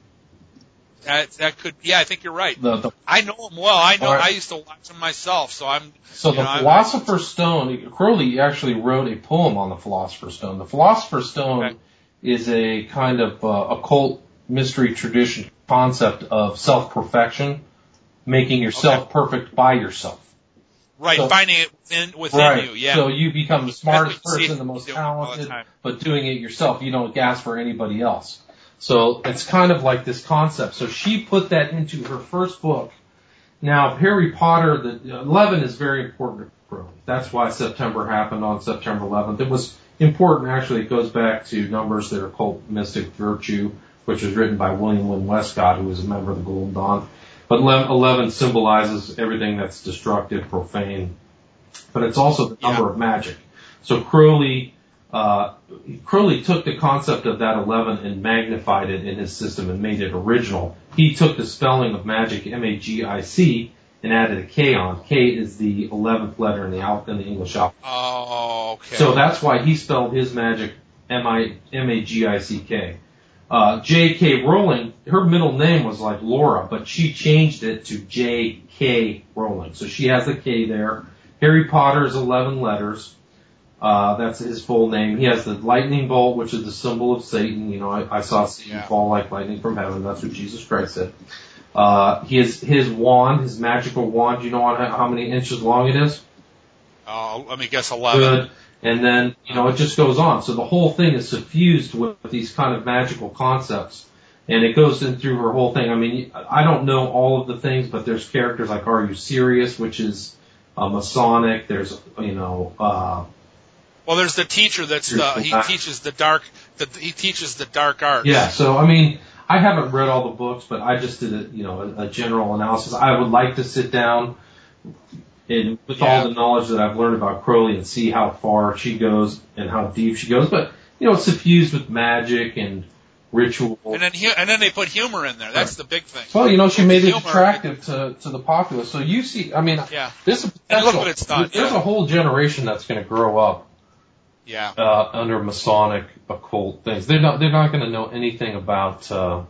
That, that could, yeah, I think you're right. The, the, I know him well. I know. right. I used to watch him myself, so I'm. So the know, Philosopher's Stone, Crowley actually wrote a poem on the Philosopher's Stone. The Philosopher's Stone okay. is a kind of uh, occult mystery tradition concept of self-perfection, making yourself okay. perfect by yourself. Right, so, finding it within, within right. you, yeah. So you become the smartest person, the most the talented, but doing it yourself. You don't ask for anybody else. So it's kind of like this concept. So she put that into her first book. Now, Harry Potter, the eleven is very important to Crowley. That's why September happened on September eleventh. It was important, actually. It goes back to Numbers, their occult mystic virtue, which was written by William Lynn Westcott, who was a member of the Golden Dawn. But eleven symbolizes everything that's destructive, profane, but it's also the number yeah. of magic. So Crowley, uh, Crowley took the concept of that eleven and magnified it in his system and made it original. He took the spelling of magic, M A G I C, and added a K on. K is the eleventh letter in the al- in the English alphabet. Oh, okay. So that's why he spelled his magic M I M A G I C K. Uh, J K. Rowling, her middle name was like Laura, but she changed it to J K. Rowling. So she has the K there. Harry Potter's eleven letters. Uh, that's his full name. He has the lightning bolt, which is the symbol of Satan. You know, I, I saw Satan Yeah. fall like lightning from heaven. That's what Jesus Christ said. Uh, his, his wand, his magical wand, do you know how, how many inches long it is? Oh, let me guess eleven. Good. And then, you know, it just goes on. So the whole thing is suffused with these kind of magical concepts. And it goes in through her whole thing. I mean, I don't know all of the things, but there's characters like Are You Serious, which is uh, Masonic. There's, you know, uh, Well, there's the teacher that's the, he teaches the dark, the, he teaches the dark arts. yeah. So, I mean, I haven't read all the books, but I just did a, you know, a, a general analysis. I would like to sit down and with Yeah. all the knowledge that I've learned about Crowley and see how far she goes and how deep she goes. But, you know, it's suffused with magic and ritual. And then, hu- and then they put humor in there. That's Right. the big thing. Well, you know, she made it Humor. attractive to, to the populace. So you see, I mean, Yeah. this is And look potential. what it's done, There's yeah. a whole generation that's going to grow up Yeah. uh, under Masonic occult things. They're not, they're not going to know anything about, uh,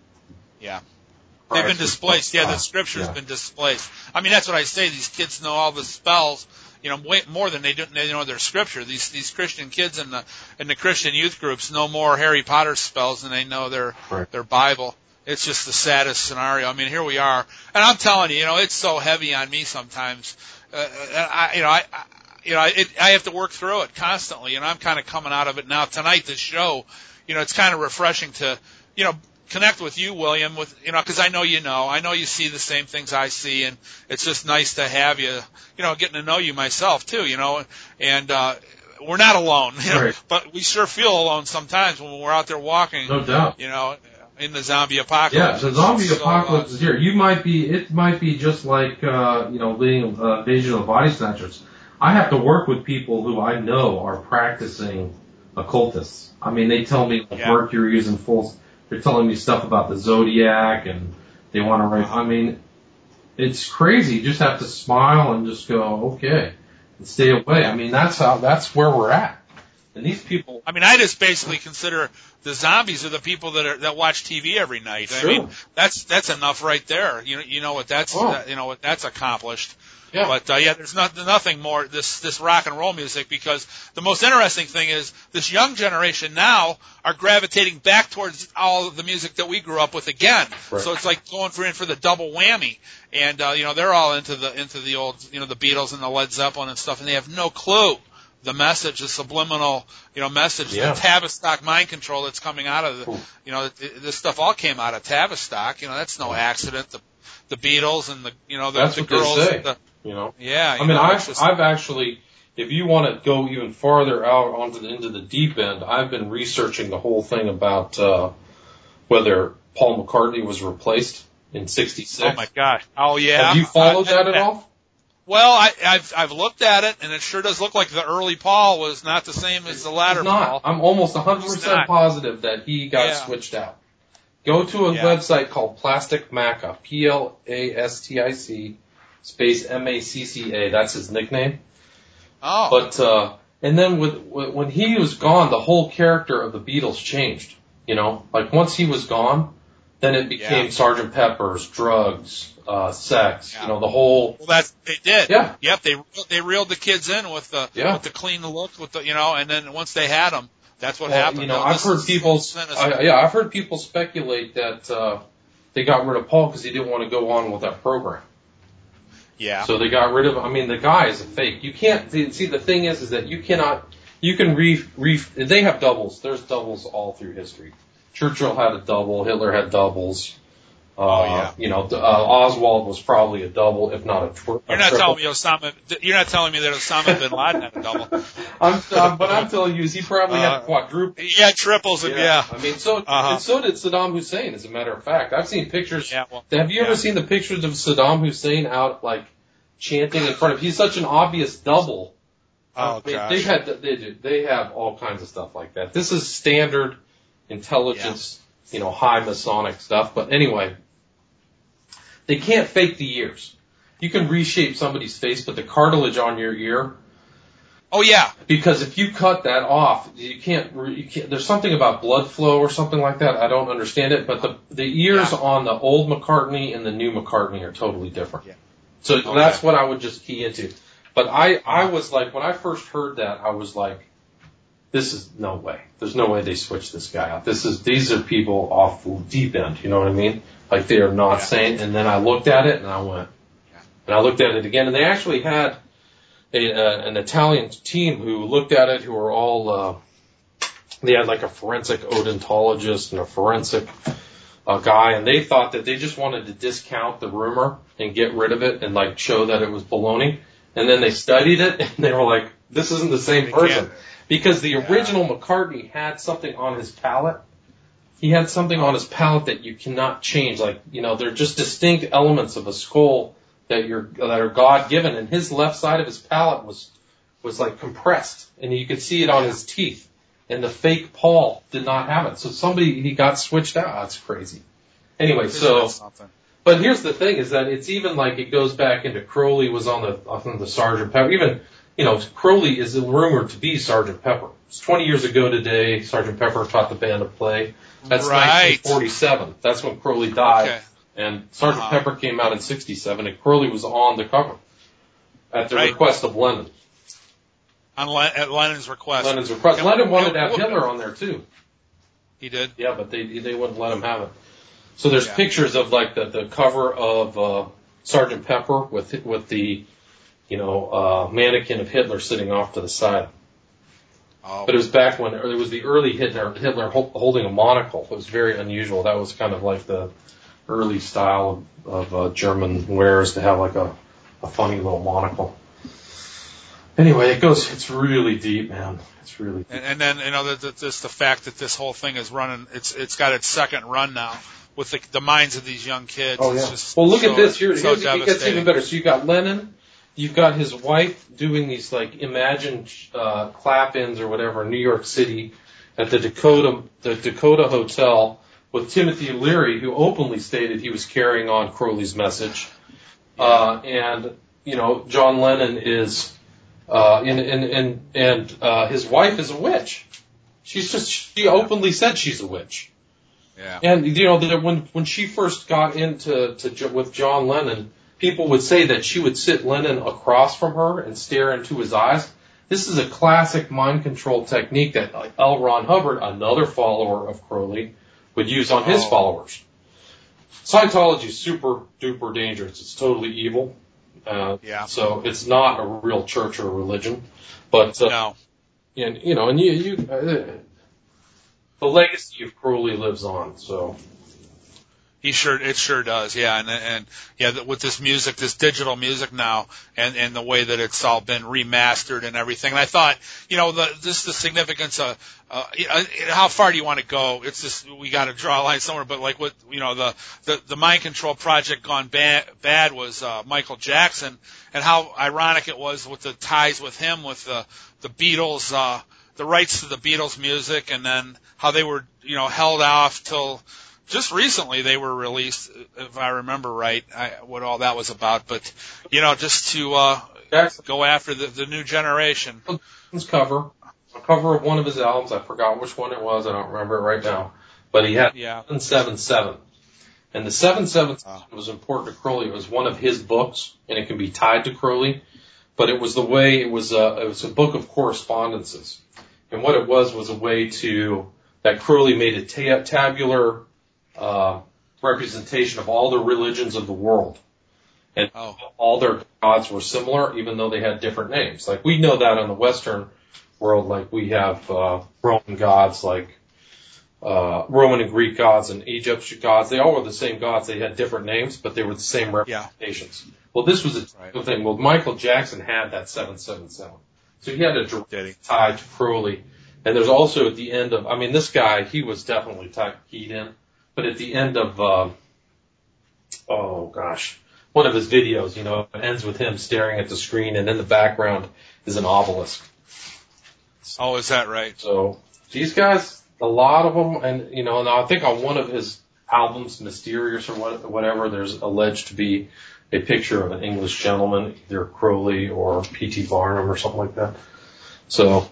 Yeah. They've been displaced. Yeah, the scripture's yeah. been displaced. I mean, that's what I say. These kids know all the spells, you know, way more than they do, they know their scripture. These these Christian kids in the in the Christian youth groups know more Harry Potter spells than they know their Right. their Bible. It's just the saddest scenario. I mean, here we are, and I'm telling you, you know, it's so heavy on me sometimes. Uh, I, you know, I. I You know, it, I have to work through it constantly, and I'm kind of coming out of it now. Tonight, this show, you know, it's kind of refreshing to, you know, connect with you, William, with, you know, because I know you know. I know you see the same things I see, and it's just nice to have you, you know, getting to know you myself, too, you know, and uh, we're not alone, you know, Right. but we sure feel alone sometimes when we're out there walking, No doubt. you know, in the zombie apocalypse. Yeah, the zombie So, apocalypse uh, is here. You might be, it might be just like, uh, you know, leading uh, Invasion of the Body Snatchers. I have to work with people who I know are practicing occultists. I mean, they tell me like Yeah. Mercury is in full, they're telling me stuff about the zodiac and they want to write, Uh-huh. I mean, it's crazy. You just have to smile and just go, okay, and stay away. I mean, that's how, that's where we're at. And these people, I mean, I just basically consider the zombies are the people that are that watch T V every night. Sure. I mean, that's that's enough right there. You know, you know what that's Oh. that, you know what that's accomplished. yeah. But uh, yeah, there's not, nothing more this this rock and roll music, because the most interesting thing is this young generation now are gravitating back towards all of the music that we grew up with again. Right. So it's like going for in for the double whammy, and uh, you know they're all into the into the old you know the Beatles and the Led Zeppelin and stuff, and they have no clue the message, the subliminal you know message, Yeah. the Tavistock mind control that's coming out of the Ooh. you know this stuff all came out of Tavistock. You know that's no accident. The the Beatles and the you know the, That's the what they girls. say. The, You know? yeah, you I mean, know, I've, it's just, I've actually, if you want to go even farther out onto the, into the deep end, I've been researching the whole thing about, uh, whether Paul McCartney was replaced in sixty-six. oh my gosh, oh yeah. Have you followed I- that at I- all? Well, I, I've I've looked at it, and it sure does look like the early Paul was not the same as the latter He's not. Paul. I'm almost one hundred He's percent not. positive that he got Yeah. switched out. Go to a Yeah. website called Plastic Macca, P L A S T I C, space M A C C A, that's his nickname. Oh, But, uh, and then with, when he was gone, the whole character of the Beatles changed. You know, like once he was gone, then it became Yeah. Sergeant Pepper's, drugs, uh, sex, Yeah. you know, the whole, well, that's they did. Yeah. Yep, they they reeled the kids in with the Yeah. with the clean look, with the you know, and then once they had them, that's what well, happened. you know, Now, I've this heard is people, sinister. I, yeah, I've heard people speculate that, uh, they got rid of Paul because he didn't want to go on with that program. yeah. So they got rid of, I mean, the guy is a fake. You can't, see, the thing is, is that you cannot, you can re, re, they have doubles. There's doubles all through history. Churchill had a double, Hitler had doubles. Uh, Oh, yeah. You know, uh, Oswald was probably a double, if not a, tw- You're a not triple. telling me Osama. You're not telling me that Osama bin Laden had a double. I'm, uh, but I'm telling you, is he probably Uh, had quadruple. Yeah, triples and yeah. I mean, so, Uh-huh. and so did Saddam Hussein, as a matter of fact. I've seen pictures. Yeah, well, Have you yeah. ever seen the pictures of Saddam Hussein out, like, chanting in front of, he's such an obvious double. Oh They, gosh. they've had, they do, they have all kinds of stuff like that. This is standard intelligence, you know, high Masonic stuff. But anyway, they can't fake the years. you can reshape somebody's face, but the cartilage on your ear, Oh yeah. because if you cut that off, you can't, you can't, there's something about blood flow or something like that. I don't understand it, but the, the ears Yeah. on the old McCartney and the new McCartney are totally different. Yeah. So Okay. that's what I would just key into. But I, I was like, when I first heard that, I was like, this is no way. There's no way they switched this guy out. This is, these are people off the deep end. You know what I mean? Like they are not Yeah. sane. And then I looked at it and I went, Yeah. and I looked at it again, and they actually had a, uh, an Italian team who looked at it, who were all, uh, they had like a forensic odontologist and a forensic uh, guy, and they thought that they just wanted to discount the rumor and get rid of it and like show that it was baloney. And then they studied it and they were like, this isn't the same They person. can't. Because the Yeah. original McCartney had something on his palate. He had something on his palate that you cannot change. Like, you know, they're just distinct elements of a skull that you're, that are God given, and his left side of his palate was, was like compressed, and you could see it on his teeth, and the fake Paul did not have it. So somebody, he got switched out. That's crazy. Anyway, so, Something. but here's the thing is that it's even like it goes back into Crowley was on the, on the Sergeant Pepper. Even, you know, Crowley is rumored to be Sergeant Pepper. It's twenty years ago today, Sergeant Pepper taught the band to play. That's Right. nineteen forty-seven. That's when Crowley died. Okay. And Sergeant Uh-huh. Pepper came out in sixty-seven, and Crowley was on the cover at the Right. request of Lennon. On Le- at Lennon's request. Lennon's request. And- Lennon wanted to have and- Hitler on there too. He did. Yeah, but they they wouldn't let him have it. So there's Yeah. pictures of like the the cover of uh, Sergeant Pepper with with the you know uh, mannequin of Hitler sitting off to the side. Oh. But it was back when it was the early Hitler Hitler ho- holding a monocle. It was very unusual. That was kind of like the early style of, of uh, German wearers to have like a, a funny little monocle. Anyway, it goes. It's really deep, man. It's really deep. And, and then you know the, the, this the fact that this whole thing is running. It's it's got its second run now with the, the minds of these young kids. Oh It's yeah. just Well, look so, at this. Here, so here's, it gets devastating. even better. So you got Lennon. You've got his wife doing these like imagined uh, clap-ins or whatever in New York City at the Dakota the Dakota Hotel with Timothy Leary, who openly stated he was carrying on Crowley's message. Uh, and you know, John Lennon is, uh, and and and and uh, his wife is a witch. She's just she openly said she's a witch. Yeah. And you know, that when when she first got into to Jo- with John Lennon, people would say that she would sit Lennon across from her and stare into his eyes. This is a classic mind control technique that like, L. Ron Hubbard, another follower of Crowley, would use on his Oh. followers. Scientology is super duper dangerous. It's totally evil. Uh, Yeah. So it's not a real church or religion, but uh, No. and you know, and you you uh, the legacy of Crowley lives on. So. He sure, it sure does, yeah, and and yeah, th- with this music, this digital music now, and and the way that it's all been remastered and everything. And I thought, you know, the this the significance of, uh, you know, how far do you want to go? It's just we got to draw a line somewhere. But like what you know, the the the mind control project gone bad bad was uh, Michael Jackson, and how ironic it was with the ties with him with the the Beatles, uh, the rights to the Beatles music, and then how they were you know held off till. Just recently they were released, if I remember right, I, what all that was about. But, you know, just to uh, Jackson. go after the, the new generation. His cover, a cover of one of his albums. I forgot which one it was. I don't remember it right now. But he had Yeah. seven seven seven. And the seven seven seven Oh. was important to Crowley. It was one of his books, and it can be tied to Crowley. But it was the way, it was a, it was a book of correspondences. And what it was was a way to, that Crowley made a ta- tabular uh, representation of all the religions of the world. And Oh. all their gods were similar, even though they had different names. Like we know that in the Western world, like we have uh, Roman gods, like uh, Roman and Greek gods and Egyptian gods. They all were the same gods. They had different names, but they were the same representations. Well, this was a Right. thing. Well, Michael Jackson had that seven seven seven, so he had a direct Did he? tie to Crowley. And there's also at the end of, I mean, this guy, he was definitely tied, keyed in. But at the end of, uh, oh gosh, one of his videos, you know, it ends with him staring at the screen, and in the background is an obelisk. Oh, is that right? So these guys, a lot of them, and you know, and I think on one of his albums, Mysterious or what, whatever, there's alleged to be a picture of an English gentleman, either Crowley or P T Barnum or something like that. So,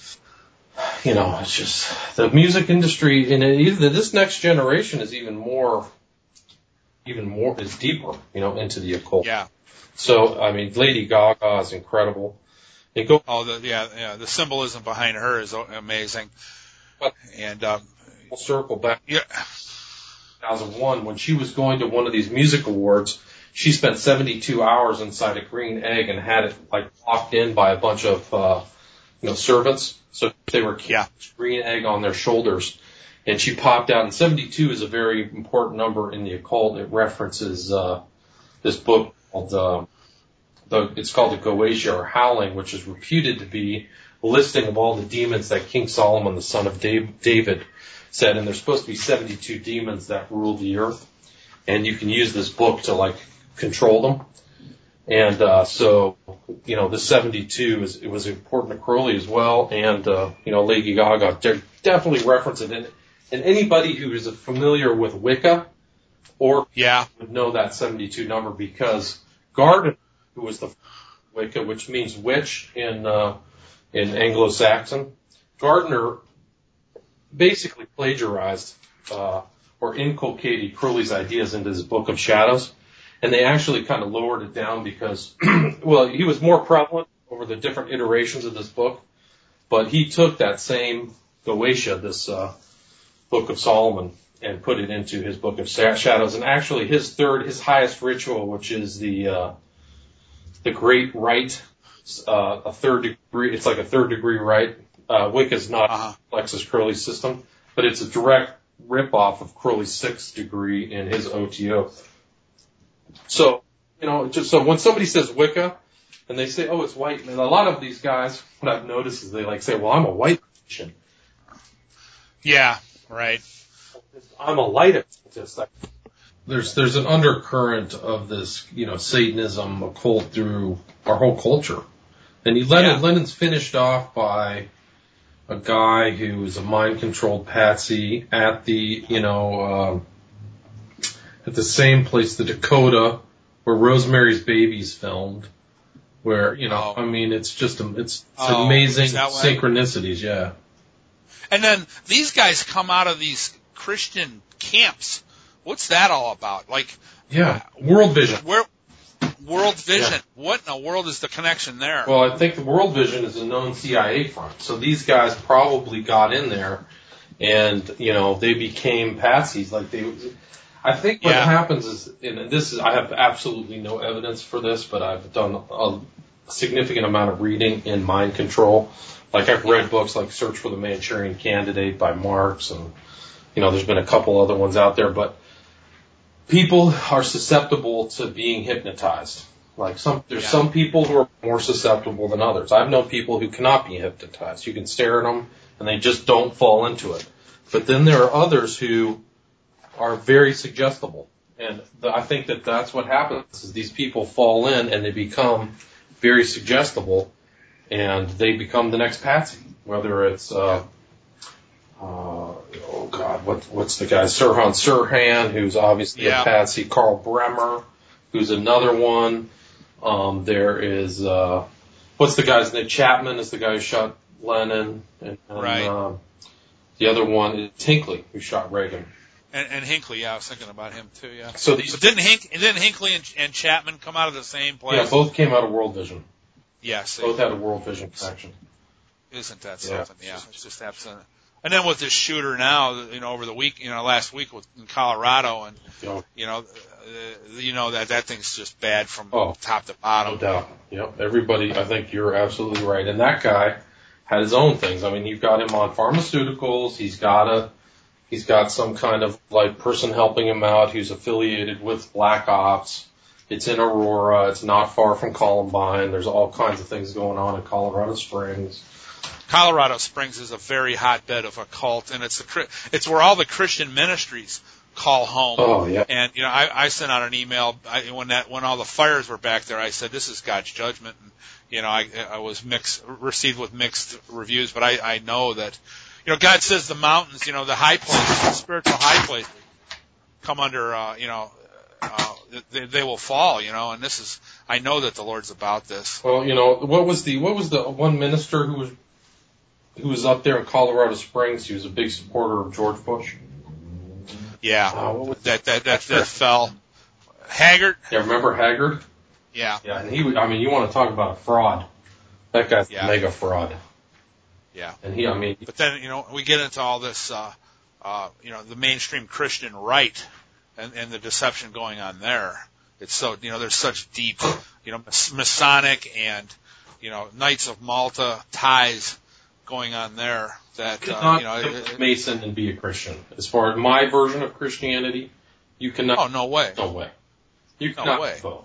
you know, it's just the music industry, and either this next generation is even more, even more, is deeper, you know, into the occult. Yeah. So, I mean, Lady Gaga is incredible. It go, Oh, the, yeah, yeah, the symbolism behind her is amazing. And, um, we'll circle back. yeah. two thousand one, when she was going to one of these music awards, she spent seventy-two hours inside a green egg and had it like locked in by a bunch of, uh, you know, servants. So they were keeping Yeah. this green egg on their shoulders, and she popped out. And seventy-two is a very important number in the occult. It references, uh, this book called, uh, the, it's called the Goetia or Howling, which is reputed to be a listing of all the demons that King Solomon, the son of David, said. And there's supposed to be seventy-two demons that rule the earth. And you can use this book to like control them. And, uh, so, you know, the seventy-two is, it was important to Crowley as well. And, uh, you know, Lady Gaga definitely referenced it. And, and anybody who is familiar with Wicca or Yeah. would know that seventy-two number, because Gardner, who was the Wicca, which means witch in, uh, in Anglo-Saxon, Gardner basically plagiarized, uh, or inculcated Crowley's ideas into his Book of Shadows. And they actually kind of lowered it down because, well, he was more prevalent over the different iterations of this book, but he took that same Goetia, this, uh, Book of Solomon, and put it into his Book of Shadows. And actually his third, his highest ritual, which is the, uh, the Great Rite, uh, a third degree, it's like a third degree rite. Uh, Wicca's not Uh-huh. Alexis Crowley's system, but it's a direct rip-off of Crowley's sixth degree in his O T O. So, you know, just so when somebody says Wicca and they say, oh, it's white, and a lot of these guys, what I've noticed is they like say, well, I'm a white magician. Yeah. Right. I'm a light occultist. There's, there's an undercurrent of this, you know, Satanism occult through our whole culture. And he, Lennon, Yeah. Lennon's finished off by a guy who was a mind-controlled patsy at the, you know, um, at the same place, the Dakota, where Rosemary's Baby's filmed, where, you know, Oh. I mean, it's just, it's, it's Oh, amazing is that why? synchronicities, yeah. And then these guys come out of these Christian camps. What's that all about? Like, Yeah, World Vision. where, World Vision. What in the world is the connection there? Well, I think the World Vision is a known C I A front. So these guys probably got in there and, you know, they became patsies. Like they, I think what Yeah. happens is, and this is, I have absolutely no evidence for this, but I've done a significant amount of reading in mind control. Like I've read books like Search for the Manchurian Candidate by Marx, and, you know, there's been a couple other ones out there, but people are susceptible to being hypnotized. Like some, there's Yeah. some people who are more susceptible than others. I've known people who cannot be hypnotized. You can stare at them and they just don't fall into it. But then there are others who are very suggestible. And the, I think that that's what happens is these people fall in and they become very suggestible and they become the next patsy. Whether it's, uh, uh, oh God, what, what's the guy? Sirhan Sirhan, who's obviously Yeah. a patsy. Carl Bremer, who's another one. Um, there is, uh, what's the guy's name? Chapman is the guy who shot Lennon. And, and Right. um, the other one is Hinckley, who shot Reagan. And, and Hinckley, yeah, I was thinking about him too, yeah. So these, So didn't Hink, didn't Hinckley and, and Chapman come out of the same place? yeah, both came out of World Vision. Yes. Both had a World Vision connection. Isn't that Yeah. something? Yeah, it's just absolutely. And then with this shooter now, you know, over the week, you know, last week with in Colorado, and You know, you know, uh, you know that that thing's just bad from Oh. top to no bottom. doubt. Yep. Everybody, I think you're absolutely right. And that guy had his own things. I mean, you've got him on pharmaceuticals. He's got a, he's got some kind of like person helping him out who's affiliated with Black Ops. It's in Aurora. It's not far from Columbine. There's all kinds of things going on in Colorado Springs. Colorado Springs is a very hotbed of a cult, and it's the it's where all the Christian ministries call home. Oh yeah. And you know, I, I sent out an email I, when that when all the fires were back there. I said, "This is God's judgment." And you know, I I was mixed received with mixed reviews, but I I know that you know God says the mountains, you know, the high places, the spiritual high places, come under uh, you know uh, they, they will fall, you know, and this is, I know that the Lord's about this. Well, you know, what was the what was the one minister who was who was up there in Colorado Springs? He was a big supporter of George Bush. Yeah, Uh, what was that, that, that, that fell. Haggard? Yeah, remember Haggard? Yeah. Yeah, and he, I mean, you want to talk about a fraud. That guy's Yeah. a mega fraud. Yeah. And he, I mean. But then, you know, we get into all this, uh, uh, you know, the mainstream Christian right and, and the deception going on there. It's so, you know, there's such deep, you know, Masonic and, you know, Knights of Malta ties going on there that, uh, you know. You It, cannot Mason and be a Christian. As far as my version of Christianity, you cannot. Oh, no way. No way. You No cannot way. vote.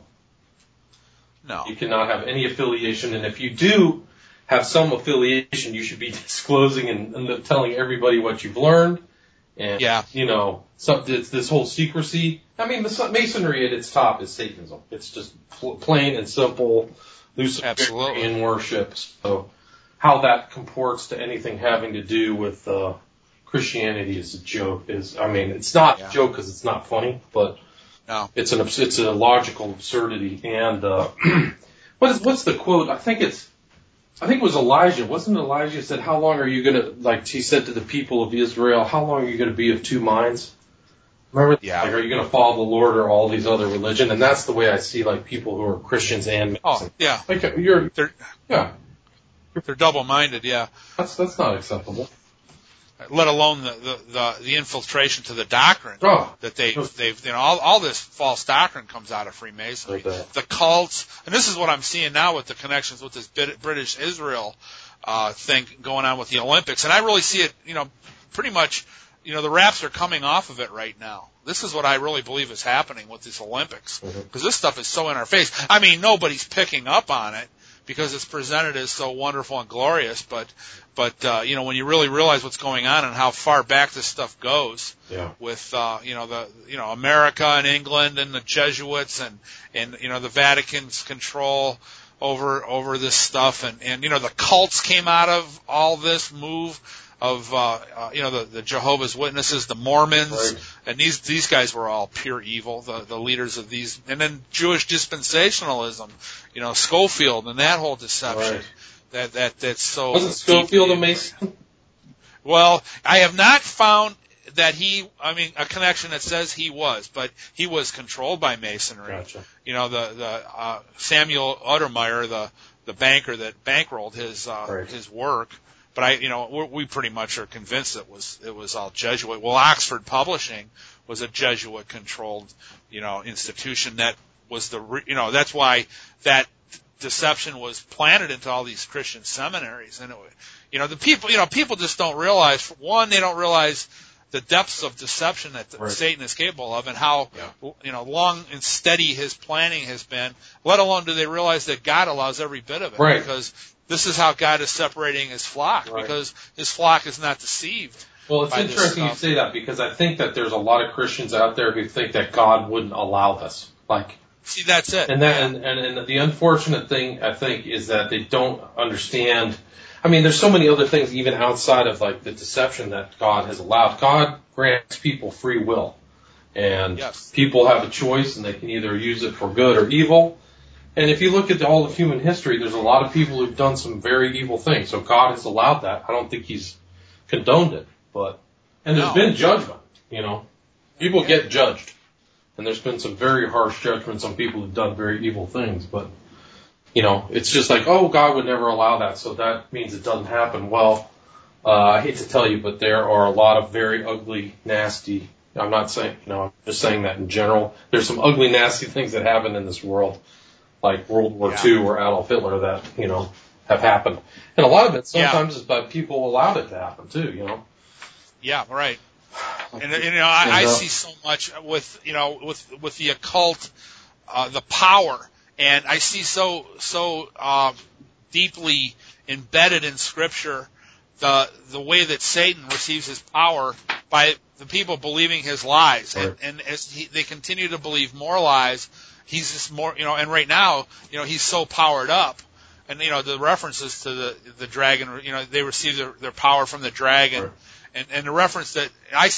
No. You cannot have any affiliation, and if you do have some affiliation, you should be disclosing and, and telling everybody what you've learned. And, Yeah. you know, some, this, this whole secrecy. I mean, the Masonry at its top is Satanism. It's just pl- plain and simple Luciferian worship. So how that comports to anything having to do with uh, Christianity is a joke. Is I mean, it's not Yeah. a joke because it's not funny, but No. it's an abs- it's a logical absurdity. And uh, what is what's the quote? I think it's I think it was Elijah. Wasn't Elijah said, "How long are you gonna like?" He said to the people of Israel, "How long are you gonna be of two minds?" Remember? Yeah. Like, are you gonna follow the Lord or all these other religion? And that's the way I see like people who are Christians and Oh, Masons. yeah. Like you're They're, yeah. they're double-minded, yeah. That's that's not acceptable. Let alone the, the, the, the infiltration to the doctrine Oh, that they, they've, you know, all, all this false doctrine comes out of Freemasonry. Like that. The cults, and this is what I'm seeing now with the connections with this Bit- British Israel, uh, thing going on with the Olympics. And I really see it, you know, pretty much, you know, the wraps are coming off of it right now. This is what I really believe is happening with this Olympics. Because Mhm. this stuff is so in our face. I mean, nobody's picking up on it because it's presented as so wonderful and glorious, but, but, uh, you know, when you really realize what's going on and how far back this stuff goes Yeah. with, uh, you know, the, you know, America and England and the Jesuits and, and, you know, the Vatican's control over, over this stuff and, and, you know, the cults came out of all this move of, uh, uh you know, the, the Jehovah's Witnesses, the Mormons, Right. and these, these guys were all pure evil, the, the leaders of these, and then Jewish dispensationalism, you know, Schofield and that whole deception. Right. That, that, that's so. Wasn't Schofield deeply- a Mason? Well, I have not found that he, I mean, a connection that says he was, but he was controlled by Masonry. Gotcha. You know, the, the, uh, Samuel Uttermeyer, the, the banker that bankrolled his, uh, Right. his work. But I, you know, we're, we pretty much are convinced it was, it was all Jesuit. Well, Oxford Publishing was a Jesuit controlled, you know, institution that was the, re- you know, that's why that deception was planted into all these Christian seminaries. And, it, you know, the people, you know, people just don't realize, for one, they don't realize the depths of deception that Right. Satan is capable of and how, Yeah. you know, long and steady his planning has been, let alone do they realize that God allows every bit of it. Right. Because this is how God is separating his flock, Right. because his flock is not deceived. Well, it's by this interesting you stuff. say that because I think that there's a lot of Christians out there who think that God wouldn't allow this. Like, See, that's it. and that, and, and, and the unfortunate thing I think is that they don't understand. I mean, there's so many other things even outside of like the deception that God has allowed. God grants people free will, and Yes. people have a choice, and they can either use it for good or evil. And if you look at all of human history, there's a lot of people who've done some very evil things. So God has allowed that. I don't think He's condoned it, but and there's No. been judgment. You know, people get judged, and there's been some very harsh judgments on people who've done very evil things. But you know, it's just like, oh, God would never allow that, so that means it doesn't happen. Well, uh, I hate to tell you, but there are a lot of very ugly, nasty. I'm not saying, you know, I'm just saying that in general. There's some ugly, nasty things that happen in this world, like World War Yeah. Two or Adolf Hitler, that you know have happened, and a lot of it sometimes is by people allowed it to happen too. You know. Yeah, right. And, and you know, I, I And, uh, see so much with, you know, with, with the occult, uh, the power, and I see so, so, uh, deeply embedded in Scripture the, the way that Satan receives his power by the people believing his lies. And, Right. and as he, they continue to believe more lies, he's just more, you know, and right now, you know, he's so powered up. And, you know, the references to the, the dragon, you know, they receive their, their power from the dragon. Right. And, and the reference that I see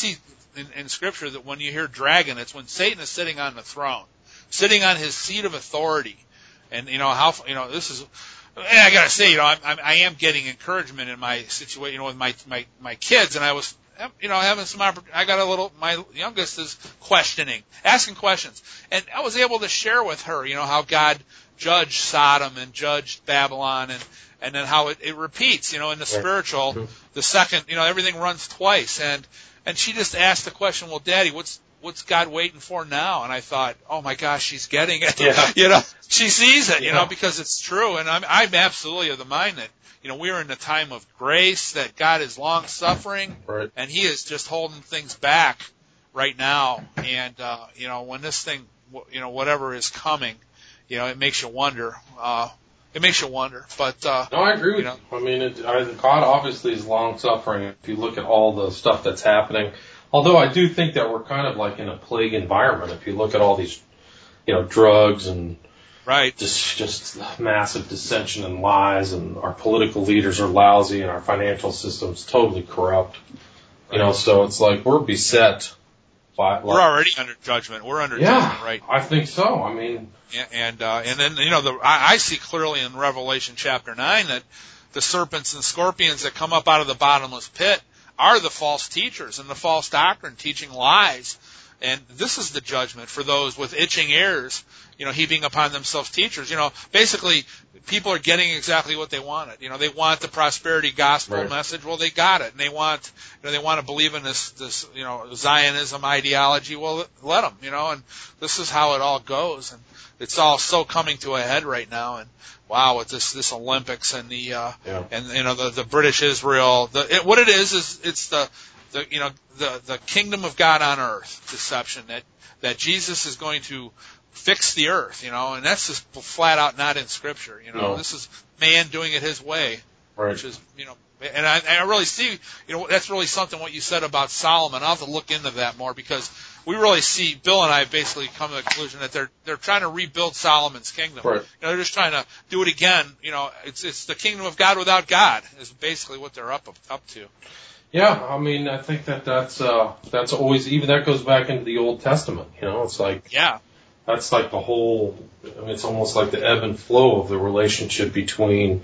in, in Scripture that when you hear dragon, it's when Satan is sitting on the throne, sitting on his seat of authority. And, you know, how, you know, this is, and I gotta say, you know, I'm, I'm, I am getting encouragement in my situation, you know, with my, my, my kids, and I was, you know, having some opportunity. I got a little, my youngest is questioning, asking questions. And I was able to share with her, you know, how God judged Sodom and judged Babylon, and, and then how it, it repeats, you know, in the spiritual, the second, you know, everything runs twice. And, and she just asked the question, well, Daddy, what's, what's God waiting for now? And I thought, oh my gosh, she's getting it. Yeah. You know, she sees it, you yeah. know, because it's true. And I'm, I'm absolutely of the mind that, you know, we're in the time of grace, that God is long suffering, right. and He is just holding things back right now. And, uh, you know, when this thing, you know, whatever is coming, you know, it makes you wonder, uh, it makes you wonder, but, uh, no, I agree with you. Know, you. I mean, it, I, God obviously is long suffering if you look at all the stuff that's happening. Although I do think that we're kind of like in a plague environment. If you look at all these, you know, drugs and right, just just massive dissension and lies, and our political leaders are lousy, and our financial system's totally corrupt. You know, so it's like we're beset by. Like, we're already under judgment. We're under yeah, judgment, right? I think so. I mean, and uh, and then you know, the I, I see clearly in Revelation chapter nine that the serpents and scorpions that come up out of the bottomless pit are the false teachers and the false doctrine, teaching lies. And this is the judgment for those with itching ears, you know, heaping upon themselves teachers. You know, basically, people are getting exactly what they wanted. You know, they want the prosperity gospel right. message. Well, they got it. And they want, you know, they want to believe in this, this, you know, Zionism ideology. Well, let them, you know, and this is how it all goes. And it's all so coming to a head right now. And wow, with this, this Olympics and the, uh, yeah. and, you know, the, the British Israel, the, it, what it is, is it's the, the, you know, the, the kingdom of God on earth deception that, that Jesus is going to fix the earth, you know, and that's just flat out not in Scripture, you know. No. This is man doing it his way, right. which is, you know, and I, I really see, you know, that's really something what you said about Solomon. I'll have to look into that more because we really see, Bill and I have basically come to the conclusion that they're, they're trying to rebuild Solomon's kingdom. Right. You know, they're just trying to do it again, you know, it's, it's the kingdom of God without God is basically what they're up, up to. Yeah, I mean, I think that that's, uh, that's always, even that goes back into the Old Testament, you know, it's like, yeah, that's like the whole, I mean, it's almost like the ebb and flow of the relationship between,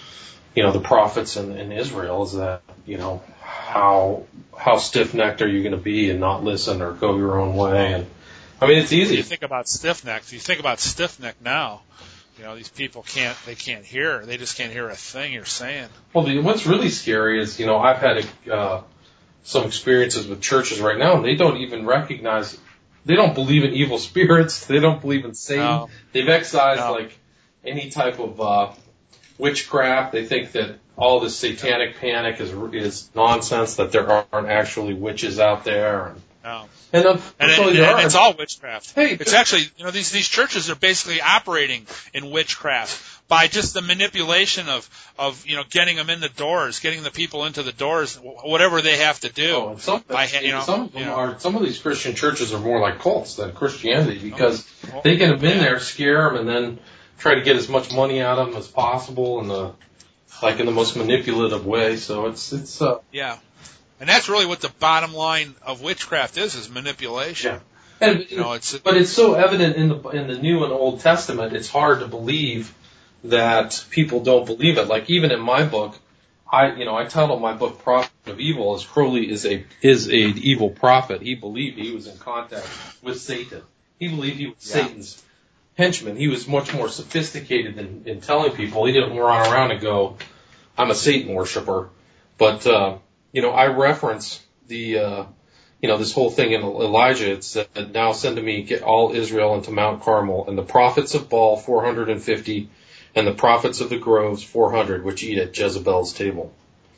you know, the prophets and, and Israel is that, you know, how, how stiff-necked are you going to be and not listen or go your own way? And I mean, it's easy. You think about stiff-necked, you think about stiff-necked now. You know, these people can't, they can't hear. They just can't hear a thing you're saying. Well, the, what's really scary is, you know, I've had a, uh, some experiences with churches right now, and they don't even recognize, they don't believe in evil spirits. They don't believe in Satan. No. They've excised, No. like, any type of, uh, witchcraft. They think that all this satanic panic is, is nonsense, that there aren't actually witches out there. And, No. and And, unfortunately, it, there and are. it's all witchcraft. Hey, it's actually, you know, these, these churches are basically operating in witchcraft by just the manipulation of, of, you know, getting them in the doors, getting the people into the doors, whatever they have to do. Oh, and some, by, you know, some of them you know. are, some of these Christian churches are more like cults than Christianity because Oh. they get them in there, scare them, and then try to get as much money out of them as possible in the, like in the most manipulative way. So it's, it's, uh, Yeah. And that's really what the bottom line of witchcraft is, is manipulation. yeah. And, You know, it's, but it's so evident in the, in the New and Old Testament, it's hard to believe that people don't believe it. Like even in my book, I, you know, I titled my book Prophet of Evil as Crowley is a, is a evil prophet. He believed he was in contact with Satan. He believed he was Yeah. Satan's henchman. He was much more sophisticated in, in telling people. He didn't run around and go, I'm a Satan worshiper. But, uh, you know, I reference the, uh, you know, this whole thing in Elijah. It said, now send to me, get all Israel into Mount Carmel, and the prophets of Baal, four hundred fifty, and the prophets of the groves, four hundred, which eat at Jezebel's table.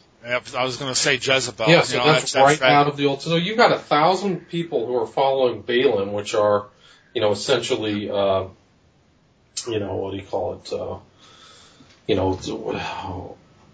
I was going to say Jezebel. Yeah, so you know, that's, that's right, right out of the Old Testament. So you've got a thousand people who are following Balaam, which are, you know, essentially, uh, you know, what do you call it? Uh, you know,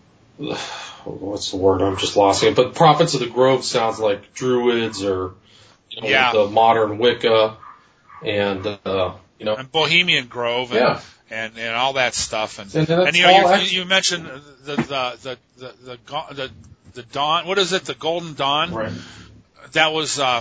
what's the word? I'm just lost it. But prophets of the grove sounds like druids or, you know, Yeah. the modern Wicca and, uh, you know. And Bohemian Grove. And, Yeah. And, and all that stuff. And, And that's and you know, all you, you, you mentioned the, the, the, the, the, the, the dawn, what is it? The Golden Dawn? Right. that was, uh,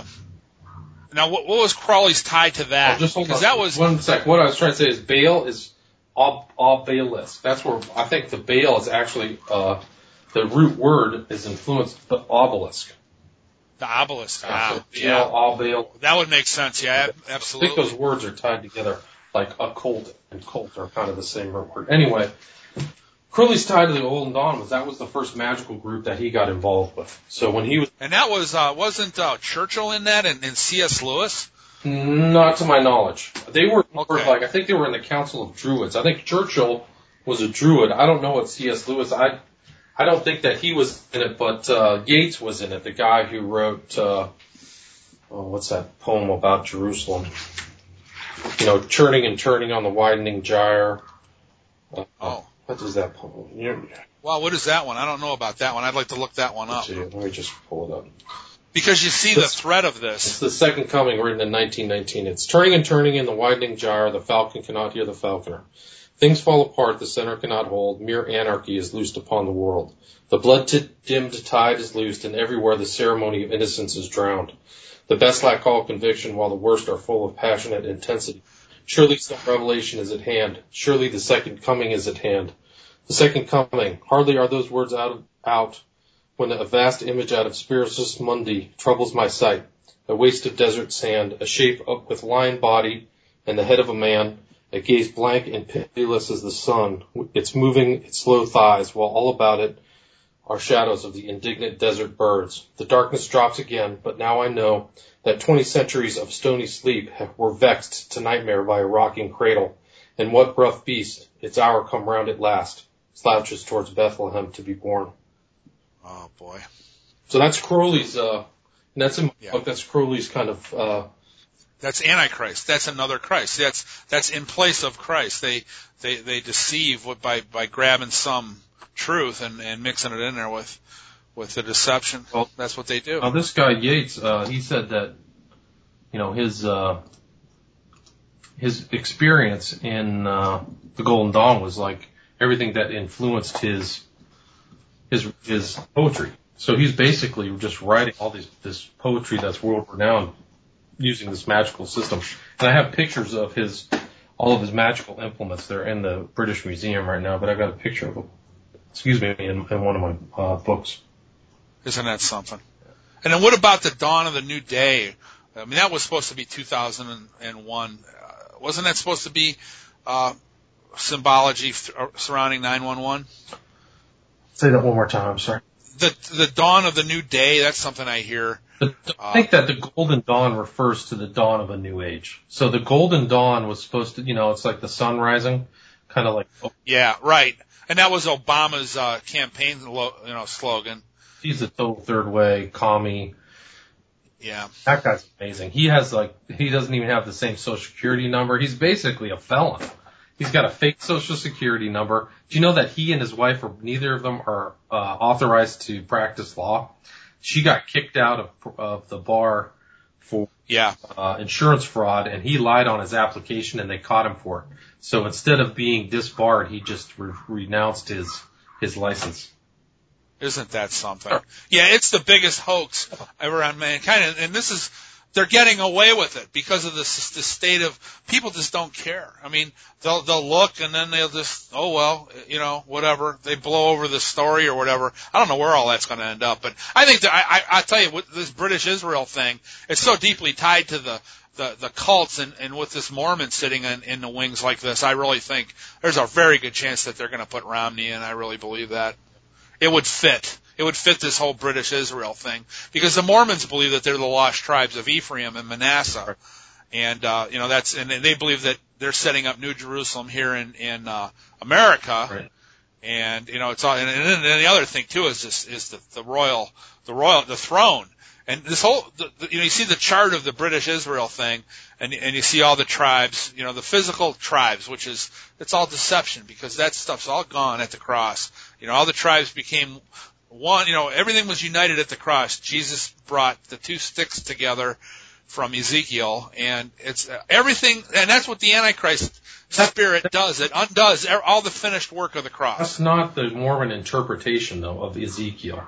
now what, what was Crowley's tie to that? Oh, just hold on. That was, one sec. What I was trying to say is Baal is ob- obelisk. That's where I think the Baal is actually, uh, the root word is influenced the obelisk. the obelisk. Ah, So, yeah. Baal, Baal. That would make sense. Yeah, I absolutely. think those words are tied together, like occult and cult are kind of the same root word. Anyway, Crowley's tie to the Golden Dawn was that was the first magical group that he got involved with. So when he was, And that was, uh, wasn't, uh, Churchill in that and, and C S Lewis? not to my knowledge, they were more Okay. like, I think they were in the Council of Druids. I think Churchill was a Druid. I don't know what C S Lewis, I, I don't think that he was in it, but, uh, Yeats was in it, the guy who wrote, uh, oh, what's that poem about Jerusalem? You know, churning and turning on the widening gyre. Uh, Oh. What is that poem? You, Wow, what is that one? I don't know about that one. I'd like to look that one up. let's see, let me just pull it up. Because you see the thread of this. It's the Second Coming, written in nineteen nineteen. It's turning and turning in the widening gyre. The falcon cannot hear the falconer. Things fall apart. The center cannot hold. Mere anarchy is loosed upon the world. The blood-dimmed tide is loosed, and everywhere the ceremony of innocence is drowned. The best lack all conviction, while the worst are full of passionate intensity. Surely some revelation is at hand. Surely the second coming is at hand. The second coming. Hardly are those words out, out when a vast image out of Spiritus Mundi troubles my sight. A waste of desert sand, a shape up with lion body and the head of a man, a gaze blank and pitiless as the sun, its moving its slow thighs, while all about it are shadows of the indignant desert birds. The darkness drops again, but now I know that twenty centuries of stony sleep were vexed to nightmare by a rocking cradle. And what rough beast, its hour come round at last, slouches towards Bethlehem to be born. Oh, boy. So that's Crowley's, uh, and that's in my Yeah. book, that's Crowley's kind of, uh, That's Antichrist. That's another Christ. That's, that's in place of Christ. They, they, they deceive with, by, by grabbing some truth and, and mixing it in there with, with the deception. Well, that's what they do. now this guy Yeats, uh, he said that, you know, his, uh, his experience in, uh, the Golden Dawn was like everything that influenced his, his, his poetry. So he's basically just writing all these, this poetry that's world renowned using this magical system. And I have pictures of his, all of his magical implements. They're in the British Museum right now, but I've got a picture of them, excuse me, in, in one of my, uh, books. Isn't that something? And then what about the dawn of the new day? I mean, that was supposed to be two thousand one. Uh, wasn't that supposed to be, uh, symbology surrounding nine one one? Say that one more time, I'm sorry. The, the dawn of the new day, that's something I hear. The, I think that the Golden Dawn refers to the dawn of a new age. So the Golden Dawn was supposed to, you know, it's like the sun rising, kind of like. Oh, yeah, right. And that was Obama's uh, campaign, you know, slogan. He's a total third way commie. Yeah. That guy's amazing. He has like, he doesn't even have the same social security number. He's basically a felon. He's got a fake social security number. Do you know that he and his wife are, neither of them are uh, authorized to practice law? She got kicked out of, of the bar for yeah. uh, insurance fraud, and he lied on his application, and they caught him for it. So instead of being disbarred, he just re- renounced his his license. Isn't that something? Yeah, it's the biggest hoax ever on mankind, and, and this is, they're getting away with it because of this, the state of, people just don't care. I mean, they'll, they'll look and then they'll just, oh well, you know, whatever. They blow over the story or whatever. I don't know where all that's going to end up, but I think that, I, I, I tell you, with this British Israel thing, it's so deeply tied to the, the, the cults, and, and with this Mormon sitting in, in the wings like this, I really think there's a very good chance that they're going to put Romney in. I really believe that. It would fit. It would fit this whole British Israel thing, because the Mormons believe that they're the lost tribes of Ephraim and Manasseh, and uh, you know that's, and they believe that they're setting up New Jerusalem here in in uh, America, Right. and you know it's all. And, and then the other thing too is this is the, the royal, the royal, the throne, and this whole, the, the, you know, you see the chart of the British Israel thing, and and you see all the tribes, you know, the physical tribes, which is, it's all deception, because that stuff's all gone at the cross. You know, all the tribes became one, you know, everything was united at the cross. Jesus brought the two sticks together from Ezekiel, and it's uh, everything, and that's what the Antichrist spirit does. It undoes all the finished work of the cross. That's not the Mormon interpretation, though, of Ezekiel.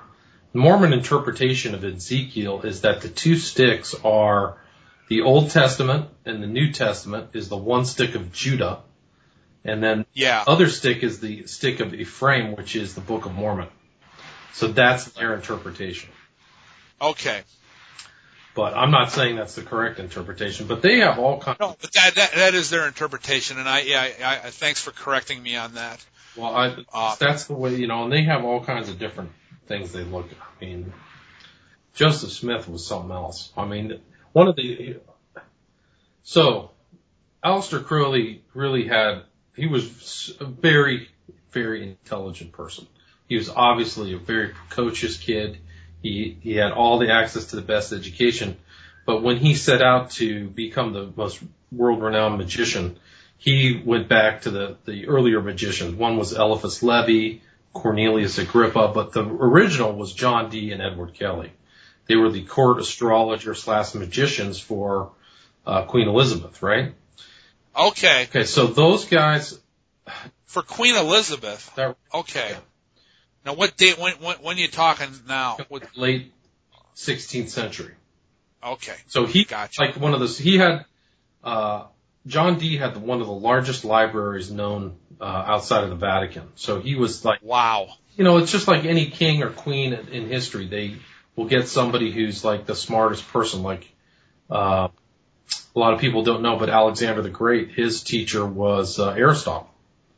Mormon interpretation of Ezekiel is that the two sticks are the Old Testament and the New Testament is the one stick of Judah, and then Yeah. the other stick is the stick of Ephraim, which is the Book of Mormon. So that's their interpretation. Okay. But I'm not saying that's the correct interpretation, but they have all kinds No, but that that, that is their interpretation, and I yeah, I, I thanks for correcting me on that. Well, I, Uh, that's the way, you know, and they have all kinds of different things they look at. I mean, Joseph Smith was something else. I mean, one of the, so, Aleister Crowley really had, he was a very, very intelligent person. He was obviously a very precocious kid. He, he had all the access to the best education. But when he set out to become the most world-renowned magician, he went back to the, the earlier magicians. One was Eliphas Levi, Cornelius Agrippa, but the original was John Dee and Edward Kelly. They were the court astrologer slash magicians for uh, Queen Elizabeth, right? okay. Okay, so those guys. For Queen Elizabeth. That, Okay. Yeah. Now, what date? When when when are you talking now? What, late sixteenth century. okay. So he, Gotcha. like one of those, he had, uh, John Dee had one of the largest libraries known uh, outside of the Vatican. So he was like, Wow. you know, it's just like any king or queen in, in history. They will get somebody who's like the smartest person. Like uh, a lot of people don't know, but Alexander the Great, his teacher was uh, Aristotle.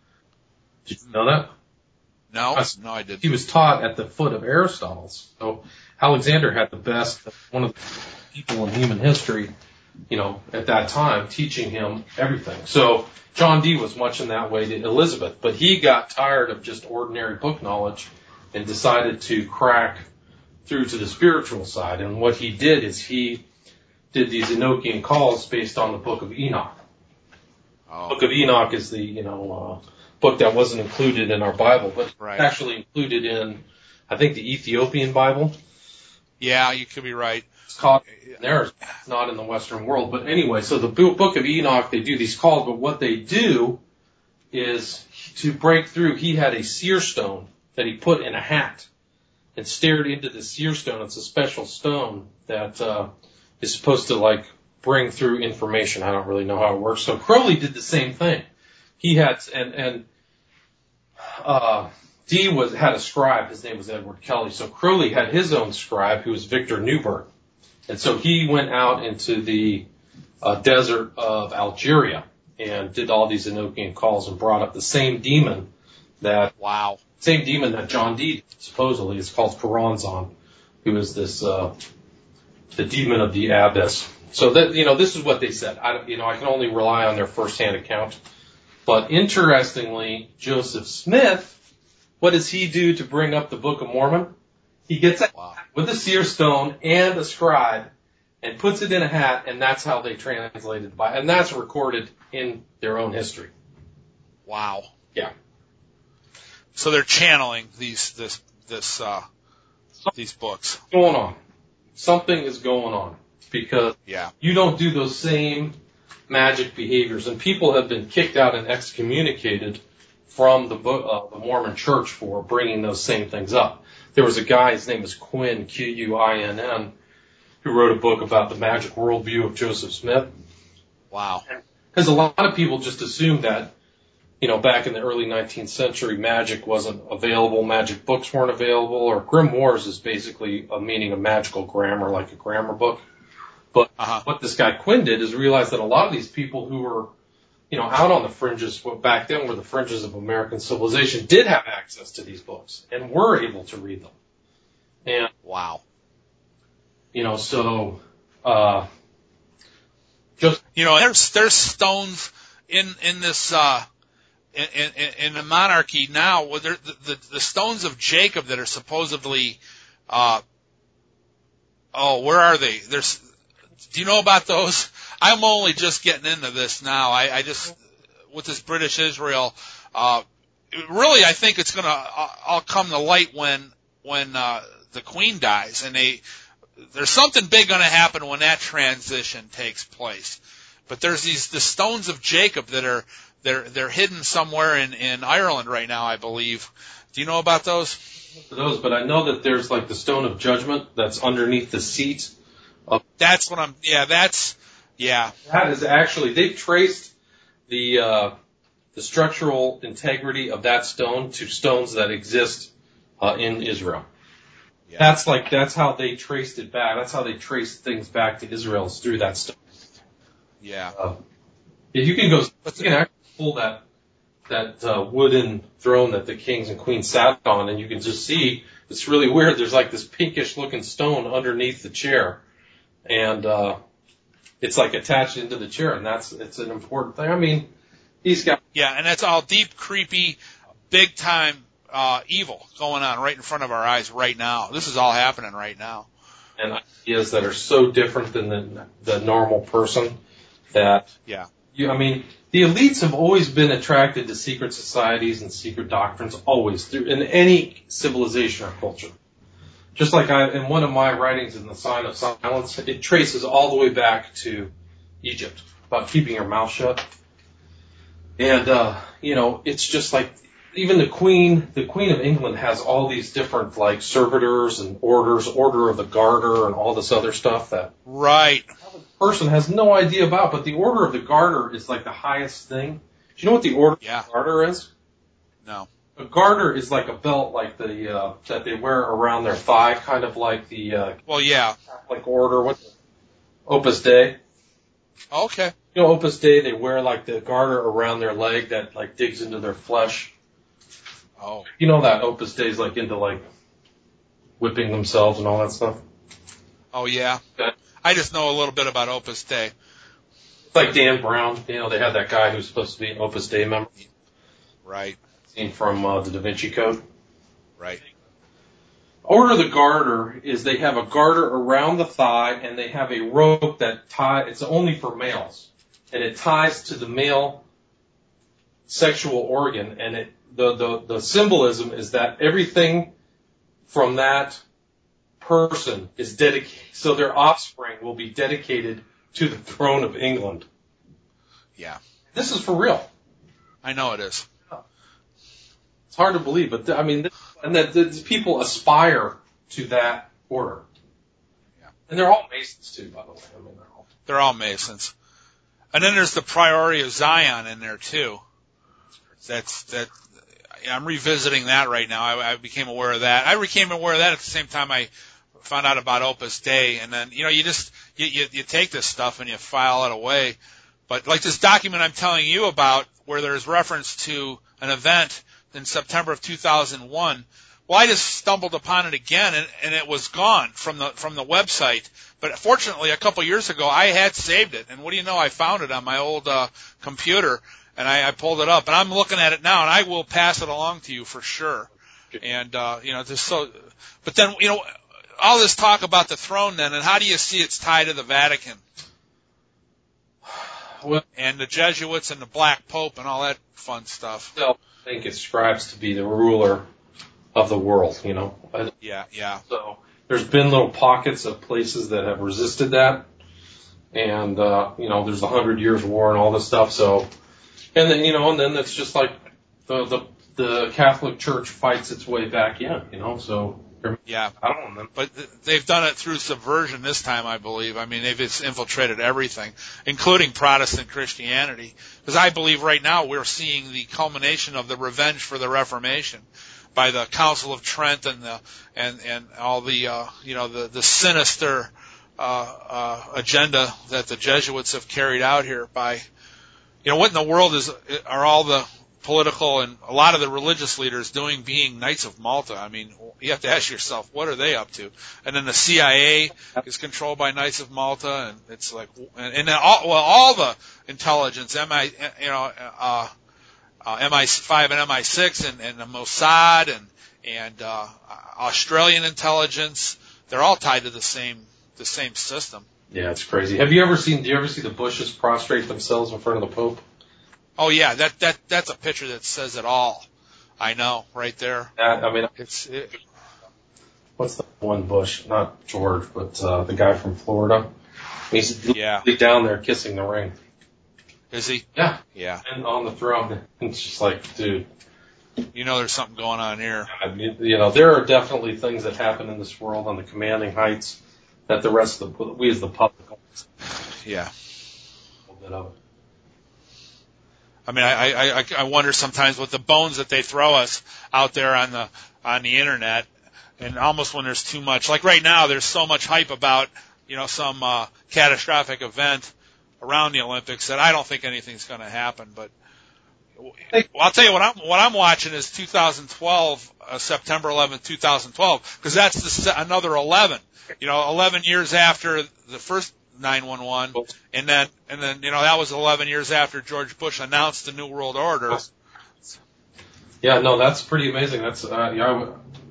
Did you know that? No, Yes. no, I didn't. He was taught at the foot of Aristotle. So Alexander had the best, one of the people in human history, you know, at that time, teaching him everything. So John Dee was much in that way to Elizabeth, but he got tired of just ordinary book knowledge and decided to crack through to the spiritual side. And what he did is he did these Enochian calls based on the Book of Enoch. Oh. Book of Enoch is the, you know, uh, book that wasn't included in our Bible, but Right. actually included in, I think, the Ethiopian Bible. Yeah, you could be right. It's called there, it's not in the Western world. But anyway, so the Book of Enoch, they do these calls, but what they do is to break through, he had a seer stone that he put in a hat and stared into the seer stone. It's a special stone that uh, is supposed to like bring through information. I don't really know how it works. So Crowley did the same thing. He had, and, and, uh, Dee was, had a scribe. His name was Edward Kelly. So Crowley had his own scribe who was Victor Newburgh. And so he went out into the uh, desert of Algeria and did all these Enochian calls and brought up the same demon that, Wow. same demon that John Dee supposedly is called Karanzan, who is this, uh, the demon of the abyss. So that, you know, this is what they said. I, you know, I can only rely on their firsthand account. But interestingly, Joseph Smith, what does he do to bring up the Book of Mormon? He gets it Wow. with a seer stone and a scribe and puts it in a hat, and that's how they translated the Bible. And that's recorded in their own history. Wow. Yeah. So they're channeling these this this uh these books. What's going on? Something is going on because Yeah. you don't do those same magic behaviors, and people have been kicked out and excommunicated from the, uh, the Mormon Church for bringing those same things up. There was a guy, his name was Quinn, Q U I N N, who wrote a book about the magic worldview of Joseph Smith. Wow. Because a lot of people just assumed that, you know, back in the early nineteenth century, magic wasn't available, magic books weren't available, or grimoires is basically a meaning of magical grammar, like a grammar book. But Uh-huh. what this guy Quinn did is realize that a lot of these people who were, you know, out on the fringes, what back then were the fringes of American civilization, did have access to these books and were able to read them. And, Wow. you know, so, uh, just, You know, there's there's stones in in this uh in in, in the monarchy now. Where the, the the stones of Jacob that are supposedly uh oh where are they? There's do you know about those? I'm only just getting into this now. I, I just with this British Israel. Uh, really, I think it's going to all come to light when when uh, the Queen dies, and they there's something big going to happen when that transition takes place. But there's these the stones of Jacob that are they're they're hidden somewhere in in Ireland right now, I believe. Do you know about those? those, but I know that there's like the Stone of Judgment that's underneath the seat. Of, That's what I'm. Yeah, that's. Yeah. that is actually they've traced the uh, the structural integrity of that stone to stones that exist uh, in Israel. Yeah. That's like that's how they traced it back. That's how they traced things back to Israel is through that stone. Yeah. Uh, if you can go, you can actually pull that that uh, wooden throne that the kings and queens sat on, and you can just see it's really weird. There's like this pinkish looking stone underneath the chair, and uh, it's like attached into the chair, and that's it's an important thing. I mean, these guys. Yeah, and that's all deep, creepy, big time uh, evil going on right in front of our eyes right now. This is all happening right now. And ideas that are so different than the, the normal person that. Yeah. You, I mean, the elites have always been attracted to secret societies and secret doctrines, always, through in any civilization or culture. Just like I, in one of my writings in The Sign of Silence, it traces all the way back to Egypt, about keeping your mouth shut. And, uh, you know, it's just like, even the Queen, the Queen of England has all these different, like, servitors and orders, Order of the Garter and all this other stuff that. Right. Person has no idea about, but the Order of the Garter is like the highest thing. Do you know what the Order Yeah. of the Garter is? No. A garter is like a belt, like the uh, that they wear around their thigh, kind of like the uh, Well, yeah. Catholic order. What? Opus Dei. Okay. You know, Opus Dei, they wear like the garter around their leg that like digs into their flesh. Oh. You know that Opus Dei is like into like whipping themselves and all that stuff. Oh, yeah. Okay. I just know a little bit about Opus Dei. It's like Dan Brown. You know, they had that guy who's supposed to be an Opus Dei member. Right. Seen from uh, the Da Vinci Code. Right. Order of the Garter is they have a garter around the thigh and they have a rope that tie. It's only for males, and it ties to the male sexual organ. And it the the the symbolism is that everything from that person is dedicated, so their offspring will be dedicated to the throne of England. Yeah. This is for real. I know it is. It's hard to believe, but th- I mean, this, and that that people aspire to that order. Yeah. And they're all Masons too, by the way. I mean, they're all. They're all Masons. And then there's the Priority of Zion in there too. That's that. I'm revisiting that right now. I, I became aware of that. I became aware of that at the same time I found out about Opus Dei. And then, you know, you just you, you, you take this stuff and you file it away. But like this document I'm telling you about, where there's reference to an event in September of two thousand one. Well, I just stumbled upon it again, and, and it was gone from the from the website. But fortunately, a couple years ago, I had saved it, and what do you know? I found it on my old uh, computer, and I, I pulled it up, and I'm looking at it now, and I will pass it along to you for sure. And uh, you know, just so. But then, you know, all this talk about the throne, then, and how do you see it's tied to the Vatican? Well, and the Jesuits and the Black Pope and all that fun stuff. I think it strives to be the ruler of the world, you know. Yeah, yeah. So there's been little pockets of places that have resisted that, and uh, you know, there's the Hundred Years' War and all this stuff. So, and then you know, and then it's just like the the the Catholic Church fights its way back in, you know. So yeah, I don't know. But th- they've done it through subversion this time, I believe. I mean, they've just infiltrated everything, including Protestant Christianity. Because I believe right now we're seeing the culmination of the revenge for the Reformation by the Council of Trent and the and and all the uh, you know the the sinister uh, uh, agenda that the Jesuits have carried out here. By you know what in the world is are all the political and a lot of the religious leaders doing being Knights of Malta? I mean, you have to ask yourself, what are they up to? And then the C I A is controlled by Knights of Malta, and it's like, and, and then all, well, all the intelligence, M I, you know, uh, uh, M I five and M I six, and, and the Mossad, and and uh, Australian intelligence, they're all tied to the same the same system. Yeah, it's crazy. Have you ever seen? Do you ever see the Bushes prostrate themselves in front of the Pope? Oh yeah, that that that's a picture that says it all. I know, right there. That, I mean, It's it, what's the one Bush? Not George, but uh, the guy from Florida. He's yeah. down there kissing the ring. Is he? Yeah. Yeah. And on the throne. It's just like, dude, you know there's something going on here. I mean, you know, there are definitely things that happen in this world on the commanding heights that the rest of the, we as the public, Yeah. a little bit of it. I mean, I, I, I wonder sometimes with the bones that they throw us out there on the, on the internet, and almost when there's too much, like right now, there's so much hype about, you know, some, uh, catastrophic event around the Olympics that I don't think anything's going to happen, but, well, I'll tell you what I'm, what I'm watching is two thousand twelve, uh, September eleventh, two thousand twelve, because that's the, another eleven, you know, eleven years after the first nine one one, and then, and then, you know, that was eleven years after George Bush announced the New World Order. Yeah, no, that's pretty amazing. That's, uh, yeah,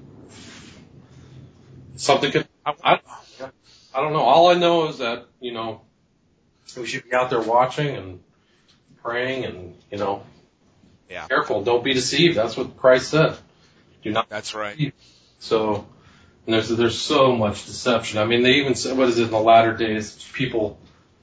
something could, I, I, I don't know. All I know is that, you know, we should be out there watching and praying and, you know, Yeah. careful. Don't be deceived. That's what Christ said. Do not. That's right. Deceive. So, and there's, there's so much deception. I mean, they even said, what is it in the latter days? People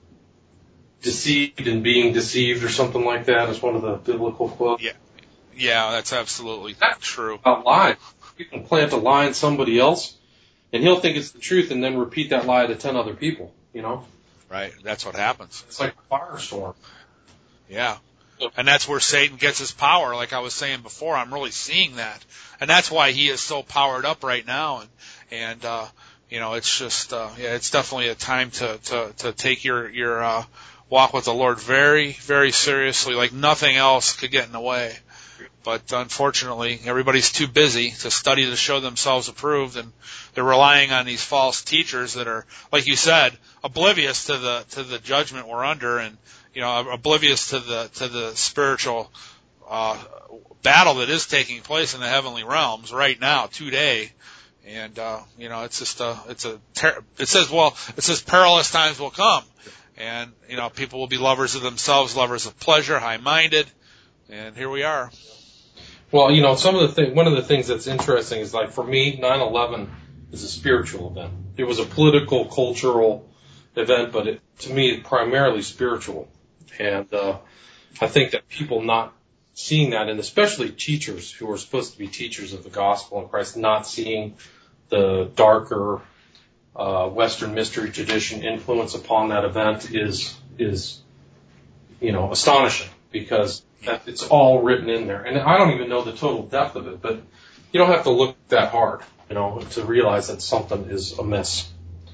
deceived and being deceived or something like that is one of the biblical quotes. Yeah. Yeah, that's absolutely That's true. About lying. You can plant a lie in somebody else and he'll think it's the truth and then repeat that lie to ten other people, you know? Right. That's what happens. It's like a firestorm. Yeah. And that's where Satan gets his power. Like I was saying before, I'm really seeing that. And that's why he is so powered up right now. And, and, uh, you know, it's just, uh, yeah, it's definitely a time to, to, to take your, your, uh, walk with the Lord very, very seriously. Like nothing else could get in the way. But unfortunately, everybody's too busy to study to show themselves approved, and they're relying on these false teachers that are, like you said, oblivious to the to the judgment we're under, and you know, oblivious to the to the spiritual uh, battle that is taking place in the heavenly realms right now, today. And uh, you know, it's just a it's a ter- it says well, it says perilous times will come, and you know, people will be lovers of themselves, lovers of pleasure, high-minded, and here we are. Well, you know, some of the thing, one of the things that's interesting is like for me, nine eleven is a spiritual event. It was a political, cultural event, but it, to me, primarily spiritual. And, uh, I think that people not seeing that, and especially teachers who are supposed to be teachers of the gospel in Christ, not seeing the darker, uh, Western mystery tradition influence upon that event is, is, you know, astonishing because that it's all written in there. And I don't even know the total depth of it, but you don't have to look that hard, you know, to realize that something is amiss.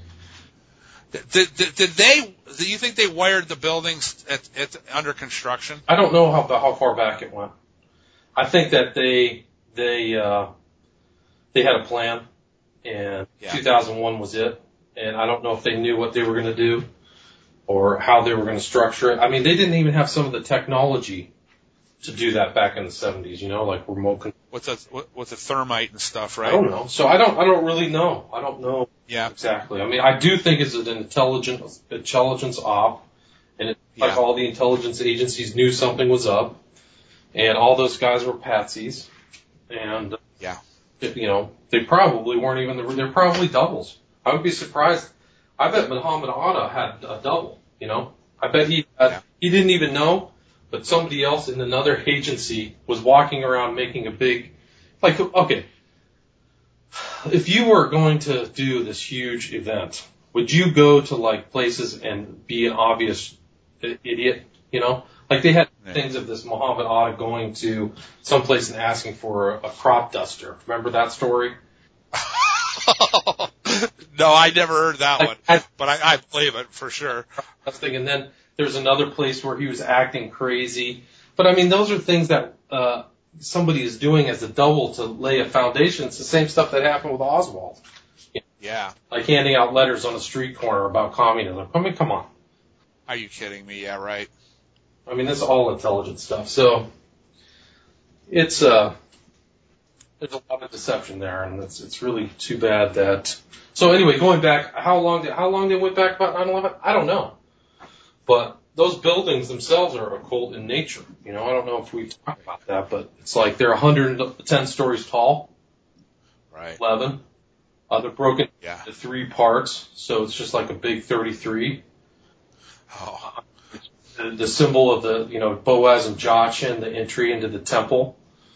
Did, did, did they, do you think they wired the buildings at, at, under construction? I don't know how, how far back it went. I think that they, they, uh, they had a plan and yeah. two thousand one was it. And I don't know if they knew what they were going to do or how they were going to structure it. I mean, they didn't even have some of the technology to do that back in the seventies, you know, like remote control. With the, with the thermite and stuff, right? I don't know. So I don't, I don't really know. I don't know yeah. exactly. I mean, I do think it's an intelligence, intelligence op, and it's yeah. like all the intelligence agencies knew something was up, and all those guys were patsies, and, yeah, you know, they probably weren't even, the, they're probably doubles. I would be surprised. I bet Muhammad Atta had a double, you know. I bet he, had, yeah. he didn't even know. But somebody else in another agency was walking around making a big, like, okay, if you were going to do this huge event, would you go to like places and be an obvious idiot, you know? Like they had yeah. things of this Muhammad Atta going to someplace and asking for a, a crop duster. Remember that story? No, I never heard that like, one, I, but I, I believe it for sure. And then there's another place where he was acting crazy. But I mean, those are things that, uh, somebody is doing as a double to lay a foundation. It's the same stuff that happened with Oswald. You know, yeah. Like handing out letters on a street corner about communism. I mean, come on. Are you kidding me? Yeah, right. I mean, this is all intelligent stuff. So, it's, uh, there's a lot of deception there, and it's, it's really too bad that, so anyway, going back, how long did, how long they went back about nine eleven? I don't know. But those buildings themselves are occult in nature. You know, I don't know if we've talked about that, but it's like they're one hundred ten stories tall. Right. eleven. Uh, they're broken yeah. into three parts, so it's just like a big thirty-three. Oh. Uh, the, the symbol of the, you know, Boaz and Jachin, the entry into the temple.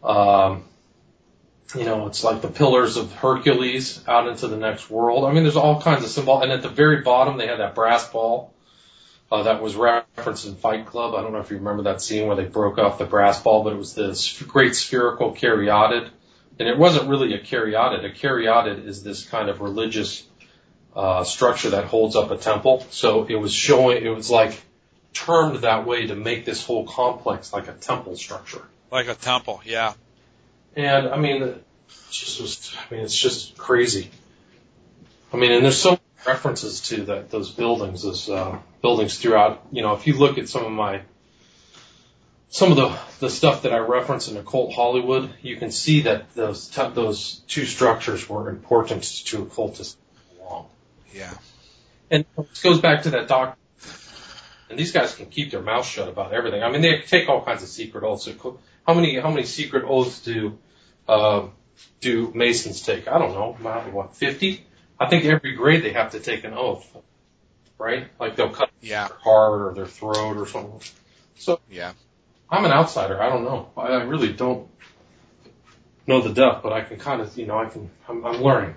Um, you know, it's like the Pillars of Hercules out into the next world. I mean, there's all kinds of symbol. And at the very bottom, they had that brass ball uh, that was referenced in Fight Club. I don't know if you remember that scene where they broke off the brass ball, but it was this great spherical caryatid. And it wasn't really a caryatid. A caryatid is this kind of religious uh, structure that holds up a temple. So it was showing, it was like termed that way to make this whole complex like a temple structure. Like a temple, yeah. And I mean, it just was, I mean, it's just crazy. I mean, and there's so many references to that, those buildings, those, uh, buildings throughout, you know, if you look at some of my, some of the, the stuff that I reference in Occult Hollywood, you can see that those, t- those two structures were important to occultists along. Yeah. And this goes back to that doctor. And these guys can keep their mouth shut about everything. I mean, they take all kinds of secret oaths. How many, how many secret oaths do, uh, do Masons take? I don't know. What, fifty? I think every grade they have to take an oath, right? Like they'll cut yeah. their heart or their throat or something. So, yeah. I'm an outsider. I don't know. I, I really don't know the depth, but I can kind of, you know, I can, I'm, I'm learning.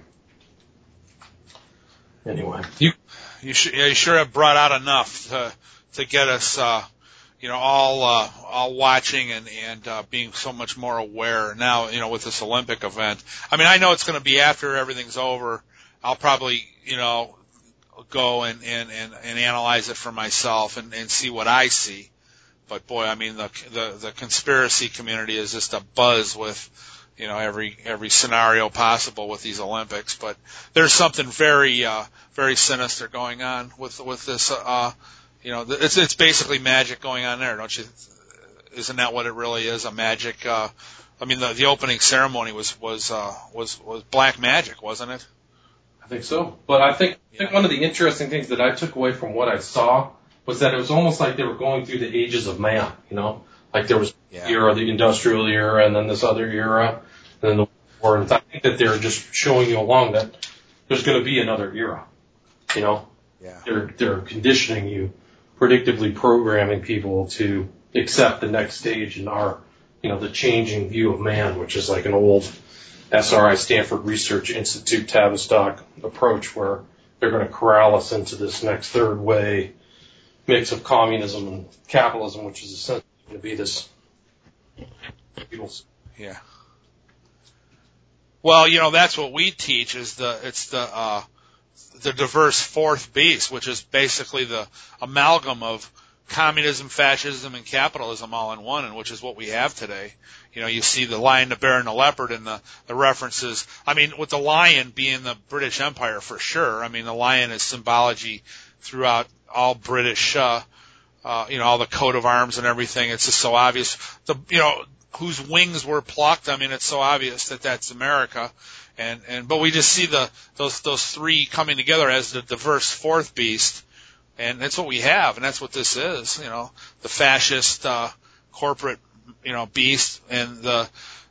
Anyway. You, you, sh- yeah, you sure have brought out enough to, to get us, uh, you know, all, uh, all watching and, and, uh, being so much more aware now, you know, with this Olympic event. I mean, I know it's going to be after everything's over. I'll probably, you know, go and, and, and, and analyze it for myself and, and see what I see. But boy, I mean, the, the, the conspiracy community is just a buzz with, you know, every, every scenario possible with these Olympics. But there's something very, uh, very sinister going on with, with this, uh, you know, it's, it's basically magic going on there, don't you? Isn't that what it really is? A magic, uh, I mean, the, the opening ceremony was, was, uh, was, was black magic, wasn't it? I think so. But I think, I think one of the interesting things that I took away from what I saw was that it was almost like they were going through the ages of man, you know? Like there was yeah. the era, the industrial era, and then this other era, and then the war. And I think that they're just showing you along that there's going to be another era, you know? Yeah. They're, they're conditioning you, predictively programming people to accept the next stage in our, you know, the changing view of man, which is like an old S R I, Stanford Research Institute, Tavistock approach where they're going to corral us into this next third way mix of communism and capitalism, which is essentially going to be this. Yeah. Well, you know, that's what we teach is the, it's the, uh, the diverse fourth beast, which is basically the amalgam of communism, fascism, and capitalism all in one, and which is what we have today. You know, you see the lion, the bear, and the leopard, and the, the references. I mean, with the lion being the British Empire for sure. I mean, the lion is symbology throughout all British, uh, uh, you know, all the coat of arms and everything. It's just so obvious. The, you know, whose wings were plucked. I mean, it's so obvious that that's America. And, and, but we just see the, those, those three coming together as the diverse fourth beast. And that's what we have. And that's what this is, you know, the fascist, uh, corporate, you know, beast and the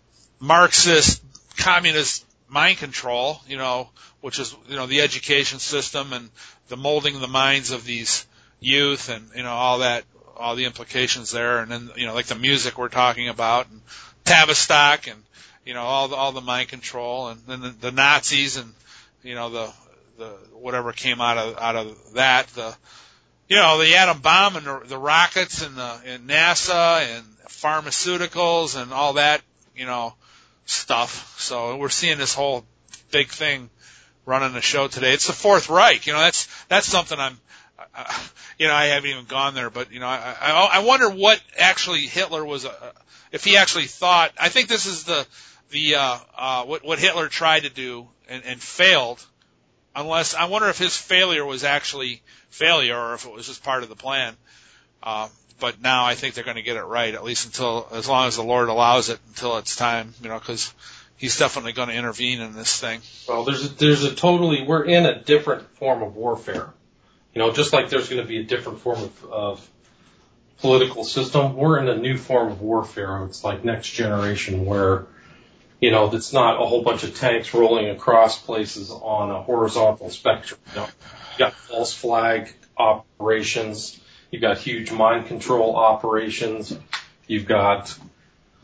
Marxist communist mind control, you know, which is, you know, the education system and the molding the minds of these youth and, you know, all that, all the implications there. And then, you know, like the music we're talking about and Tavistock and, you know, all the, all the mind control and then the, the Nazis and, you know, the, the, whatever came out of, out of that, the, you know, the atom bomb and the, the rockets and the, and NASA and pharmaceuticals and all that, you know, stuff. So we're seeing this whole big thing running the show today. It's the Fourth Reich. You know, that's, that's something I'm, uh, you know, I haven't even gone there, but, you know, I, I, I wonder what actually Hitler was, uh, if he actually thought, I think this is the, the, uh, uh, what, what Hitler tried to do and, and failed, unless, I wonder if his failure was actually failure or if it was just part of the plan. Uh, but now I think they're going to get it right, at least until, as long as the Lord allows it, until it's time, you know, because he's definitely going to intervene in this thing. Well, there's a, there's a totally, we're in a different form of warfare. You know, just like there's going to be a different form of, of political system, we're in a new form of warfare. It's like next generation where, you know, it's not a whole bunch of tanks rolling across places on a horizontal spectrum. You know, you got false flag operations. You've got huge mind control operations. You've got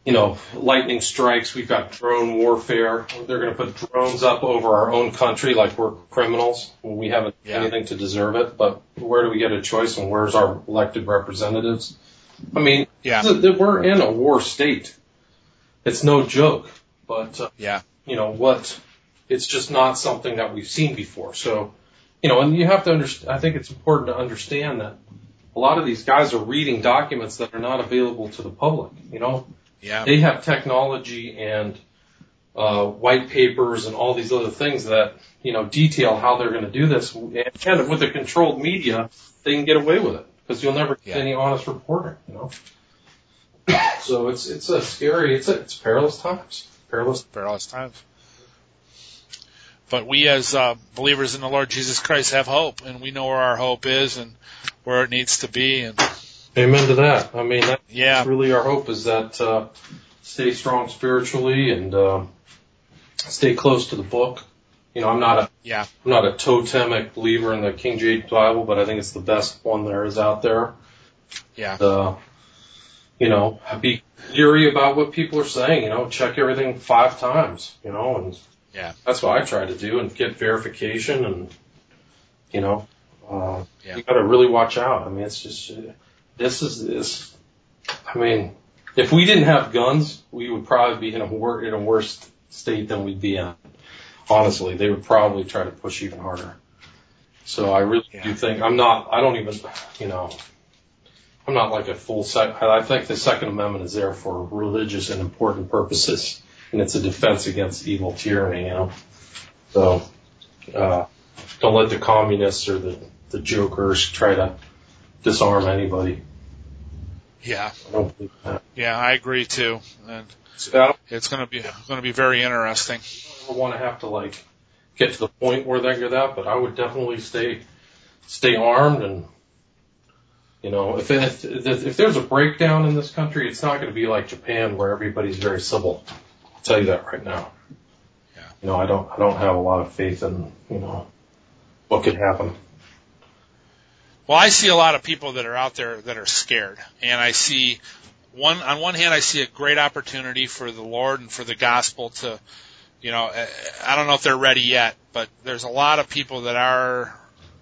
you know, lightning strikes. We've got drone warfare. They're going to put drones up over our own country like we're criminals when we haven't done Yeah. anything to deserve it. But where do we get a choice, and where's our elected representatives? I mean, Yeah. th- th- we're in a war state. It's no joke. But, uh, Yeah. you know, what, it's just not something that we've seen before. So, you know, and you have to understand, I think it's important to understand that a lot of these guys are reading documents that are not available to the public, you know. Yeah. They have technology and uh, white papers and all these other things that, you know, detail how they're going to do this. And with the controlled media, they can get away with it because you'll never get Yeah. any honest reporting, you know. So it's it's a scary, it's a, it's perilous times. Perilous. Perilous times. But we as uh, believers in the Lord Jesus Christ have hope, and we know where our hope is and where it needs to be. And Amen to that. I mean, that's yeah, really our hope is that uh, stay strong spiritually and uh, stay close to the book. You know, I'm not a yeah, I'm not a totemic believer in the King James Bible, but I think it's the best one there is out there. yeah, Uh, you know, be leery about what people are saying. You know, check everything five times. You know, and yeah, that's what I try to do and get verification. And you know, uh, Yeah. you got to really watch out. I mean, it's just uh, this is this. I mean, if we didn't have guns, we would probably be in a wor- in a worse state than we'd be in. Honestly, they would probably try to push even harder. So I really Yeah. do think I'm not. I don't even. You know. I'm not like a full sec. I think the Second Amendment is there for religious and important purposes, and it's a defense against evil tyranny, you know. So, uh, don't let the communists or the, the jokers try to disarm anybody. yeah, I don't believe that. yeah. I agree too, and So I don't it's going to be going to be very interesting. want to have to like get to the point where they get that, but I would definitely stay stay armed and. You know, if, if if there's a breakdown in this country, it's not going to be like Japan where everybody's very civil. I'll tell you that right now. Yeah. You know, I don't I don't have a lot of faith in, you know, what could happen. Well, I see a lot of people that are out there that are scared, and I see one on one hand, I see a great opportunity for the Lord and for the gospel to, you know, I don't know if they're ready yet, but there's a lot of people that are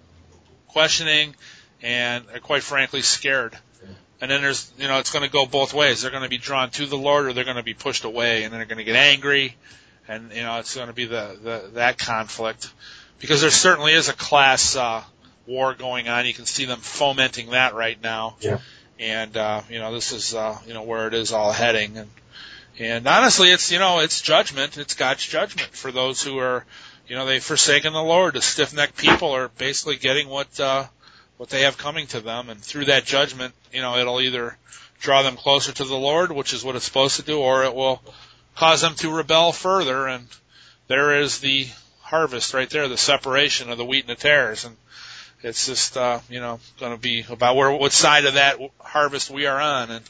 questioning and are quite frankly scared. And then there's, you know, it's going to go both ways. They're going to be drawn to the Lord or they're going to be pushed away, and then they're going to get angry, and, you know, it's going to be the, the that conflict. Because there certainly is a class uh, war going on. You can see them fomenting that right now. Yeah. And, uh, you know, this is, uh, you know, where it is all heading. And, and honestly, it's, you know, it's judgment. It's God's judgment for those who are, you know, they've forsaken the Lord. The stiff-necked people are basically getting what, uh, what they have coming to them. And through that judgment, you know, it'll either draw them closer to the Lord, which is what it's supposed to do, or it will cause them to rebel further. And there is the harvest right there, the separation of the wheat and the tares. And it's just, uh, you know, going to be about where, what side of that harvest we are on. And,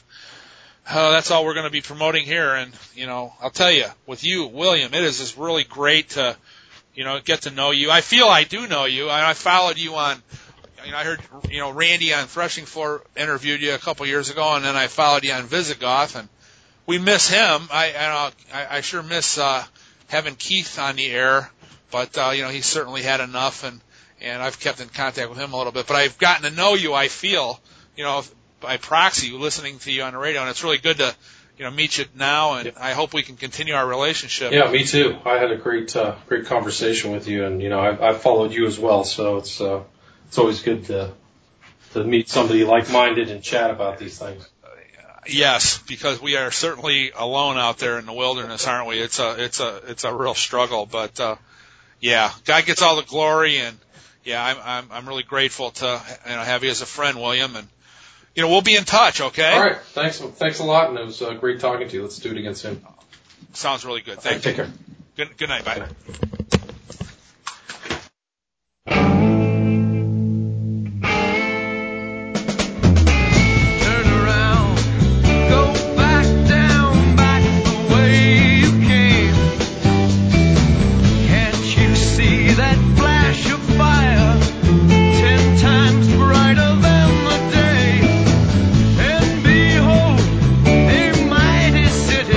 oh, that's all we're going to be promoting here. And, you know, I'll tell you, with you, William, it is just really great to, you know, get to know you. I feel I do know you. I, I followed you on, you know, I heard, you know, Randy on Threshing Floor interviewed you a couple years ago, and then I followed you on Visigoth, and we miss him. I, I, I, I sure miss, uh, having Keith on the air, but, uh, you know, he certainly had enough, and, and I've kept in contact with him a little bit, but I've gotten to know you, I feel, you know, by proxy, listening to you on the radio, and it's really good to, you know, meet you now, and I hope we can continue our relationship. Yeah, me too. I had a great, uh, great conversation with you, and you know, I, I followed you as well, so it's, uh, it's always good to, to meet somebody like-minded and chat about these things. Yes, because we are certainly alone out there in the wilderness, aren't we? It's a, it's a, it's a real struggle, but, uh, yeah, God gets all the glory, and yeah, I'm, I'm, I'm really grateful to, you know, have you as a friend, William, and, you know, we'll be in touch, okay? All right. Thanks. Thanks a lot. And it was uh, great talking to you. Let's do it again soon. Sounds really good. Thank Take you. care. Good, good night. Bye. Good night. Turn around, go back down, back the way you came. Can't you see that flash of fire, ten times brighter than the day? And behold, a mighty city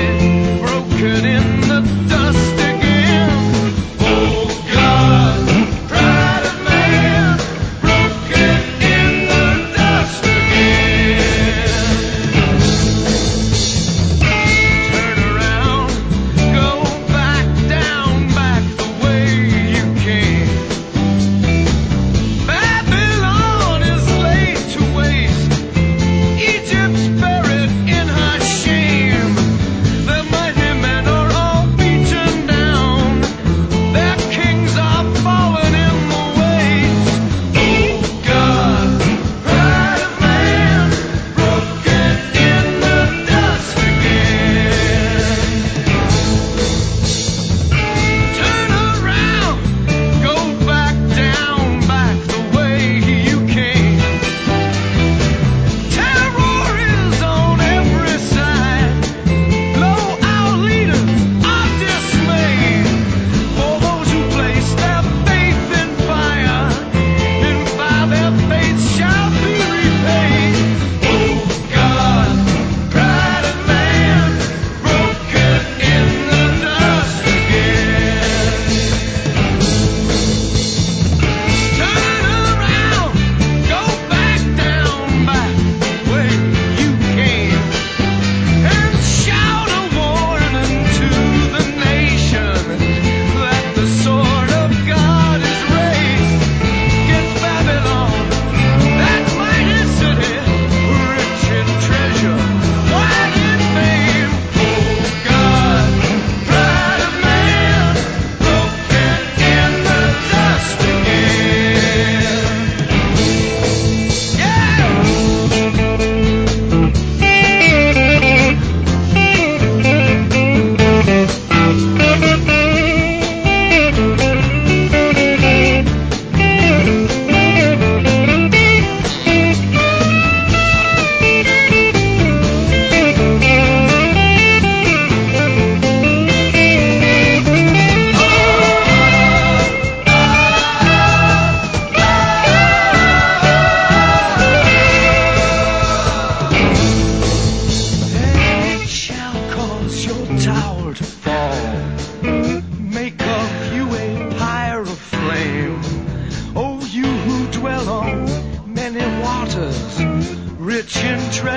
Texas, rich in treasure.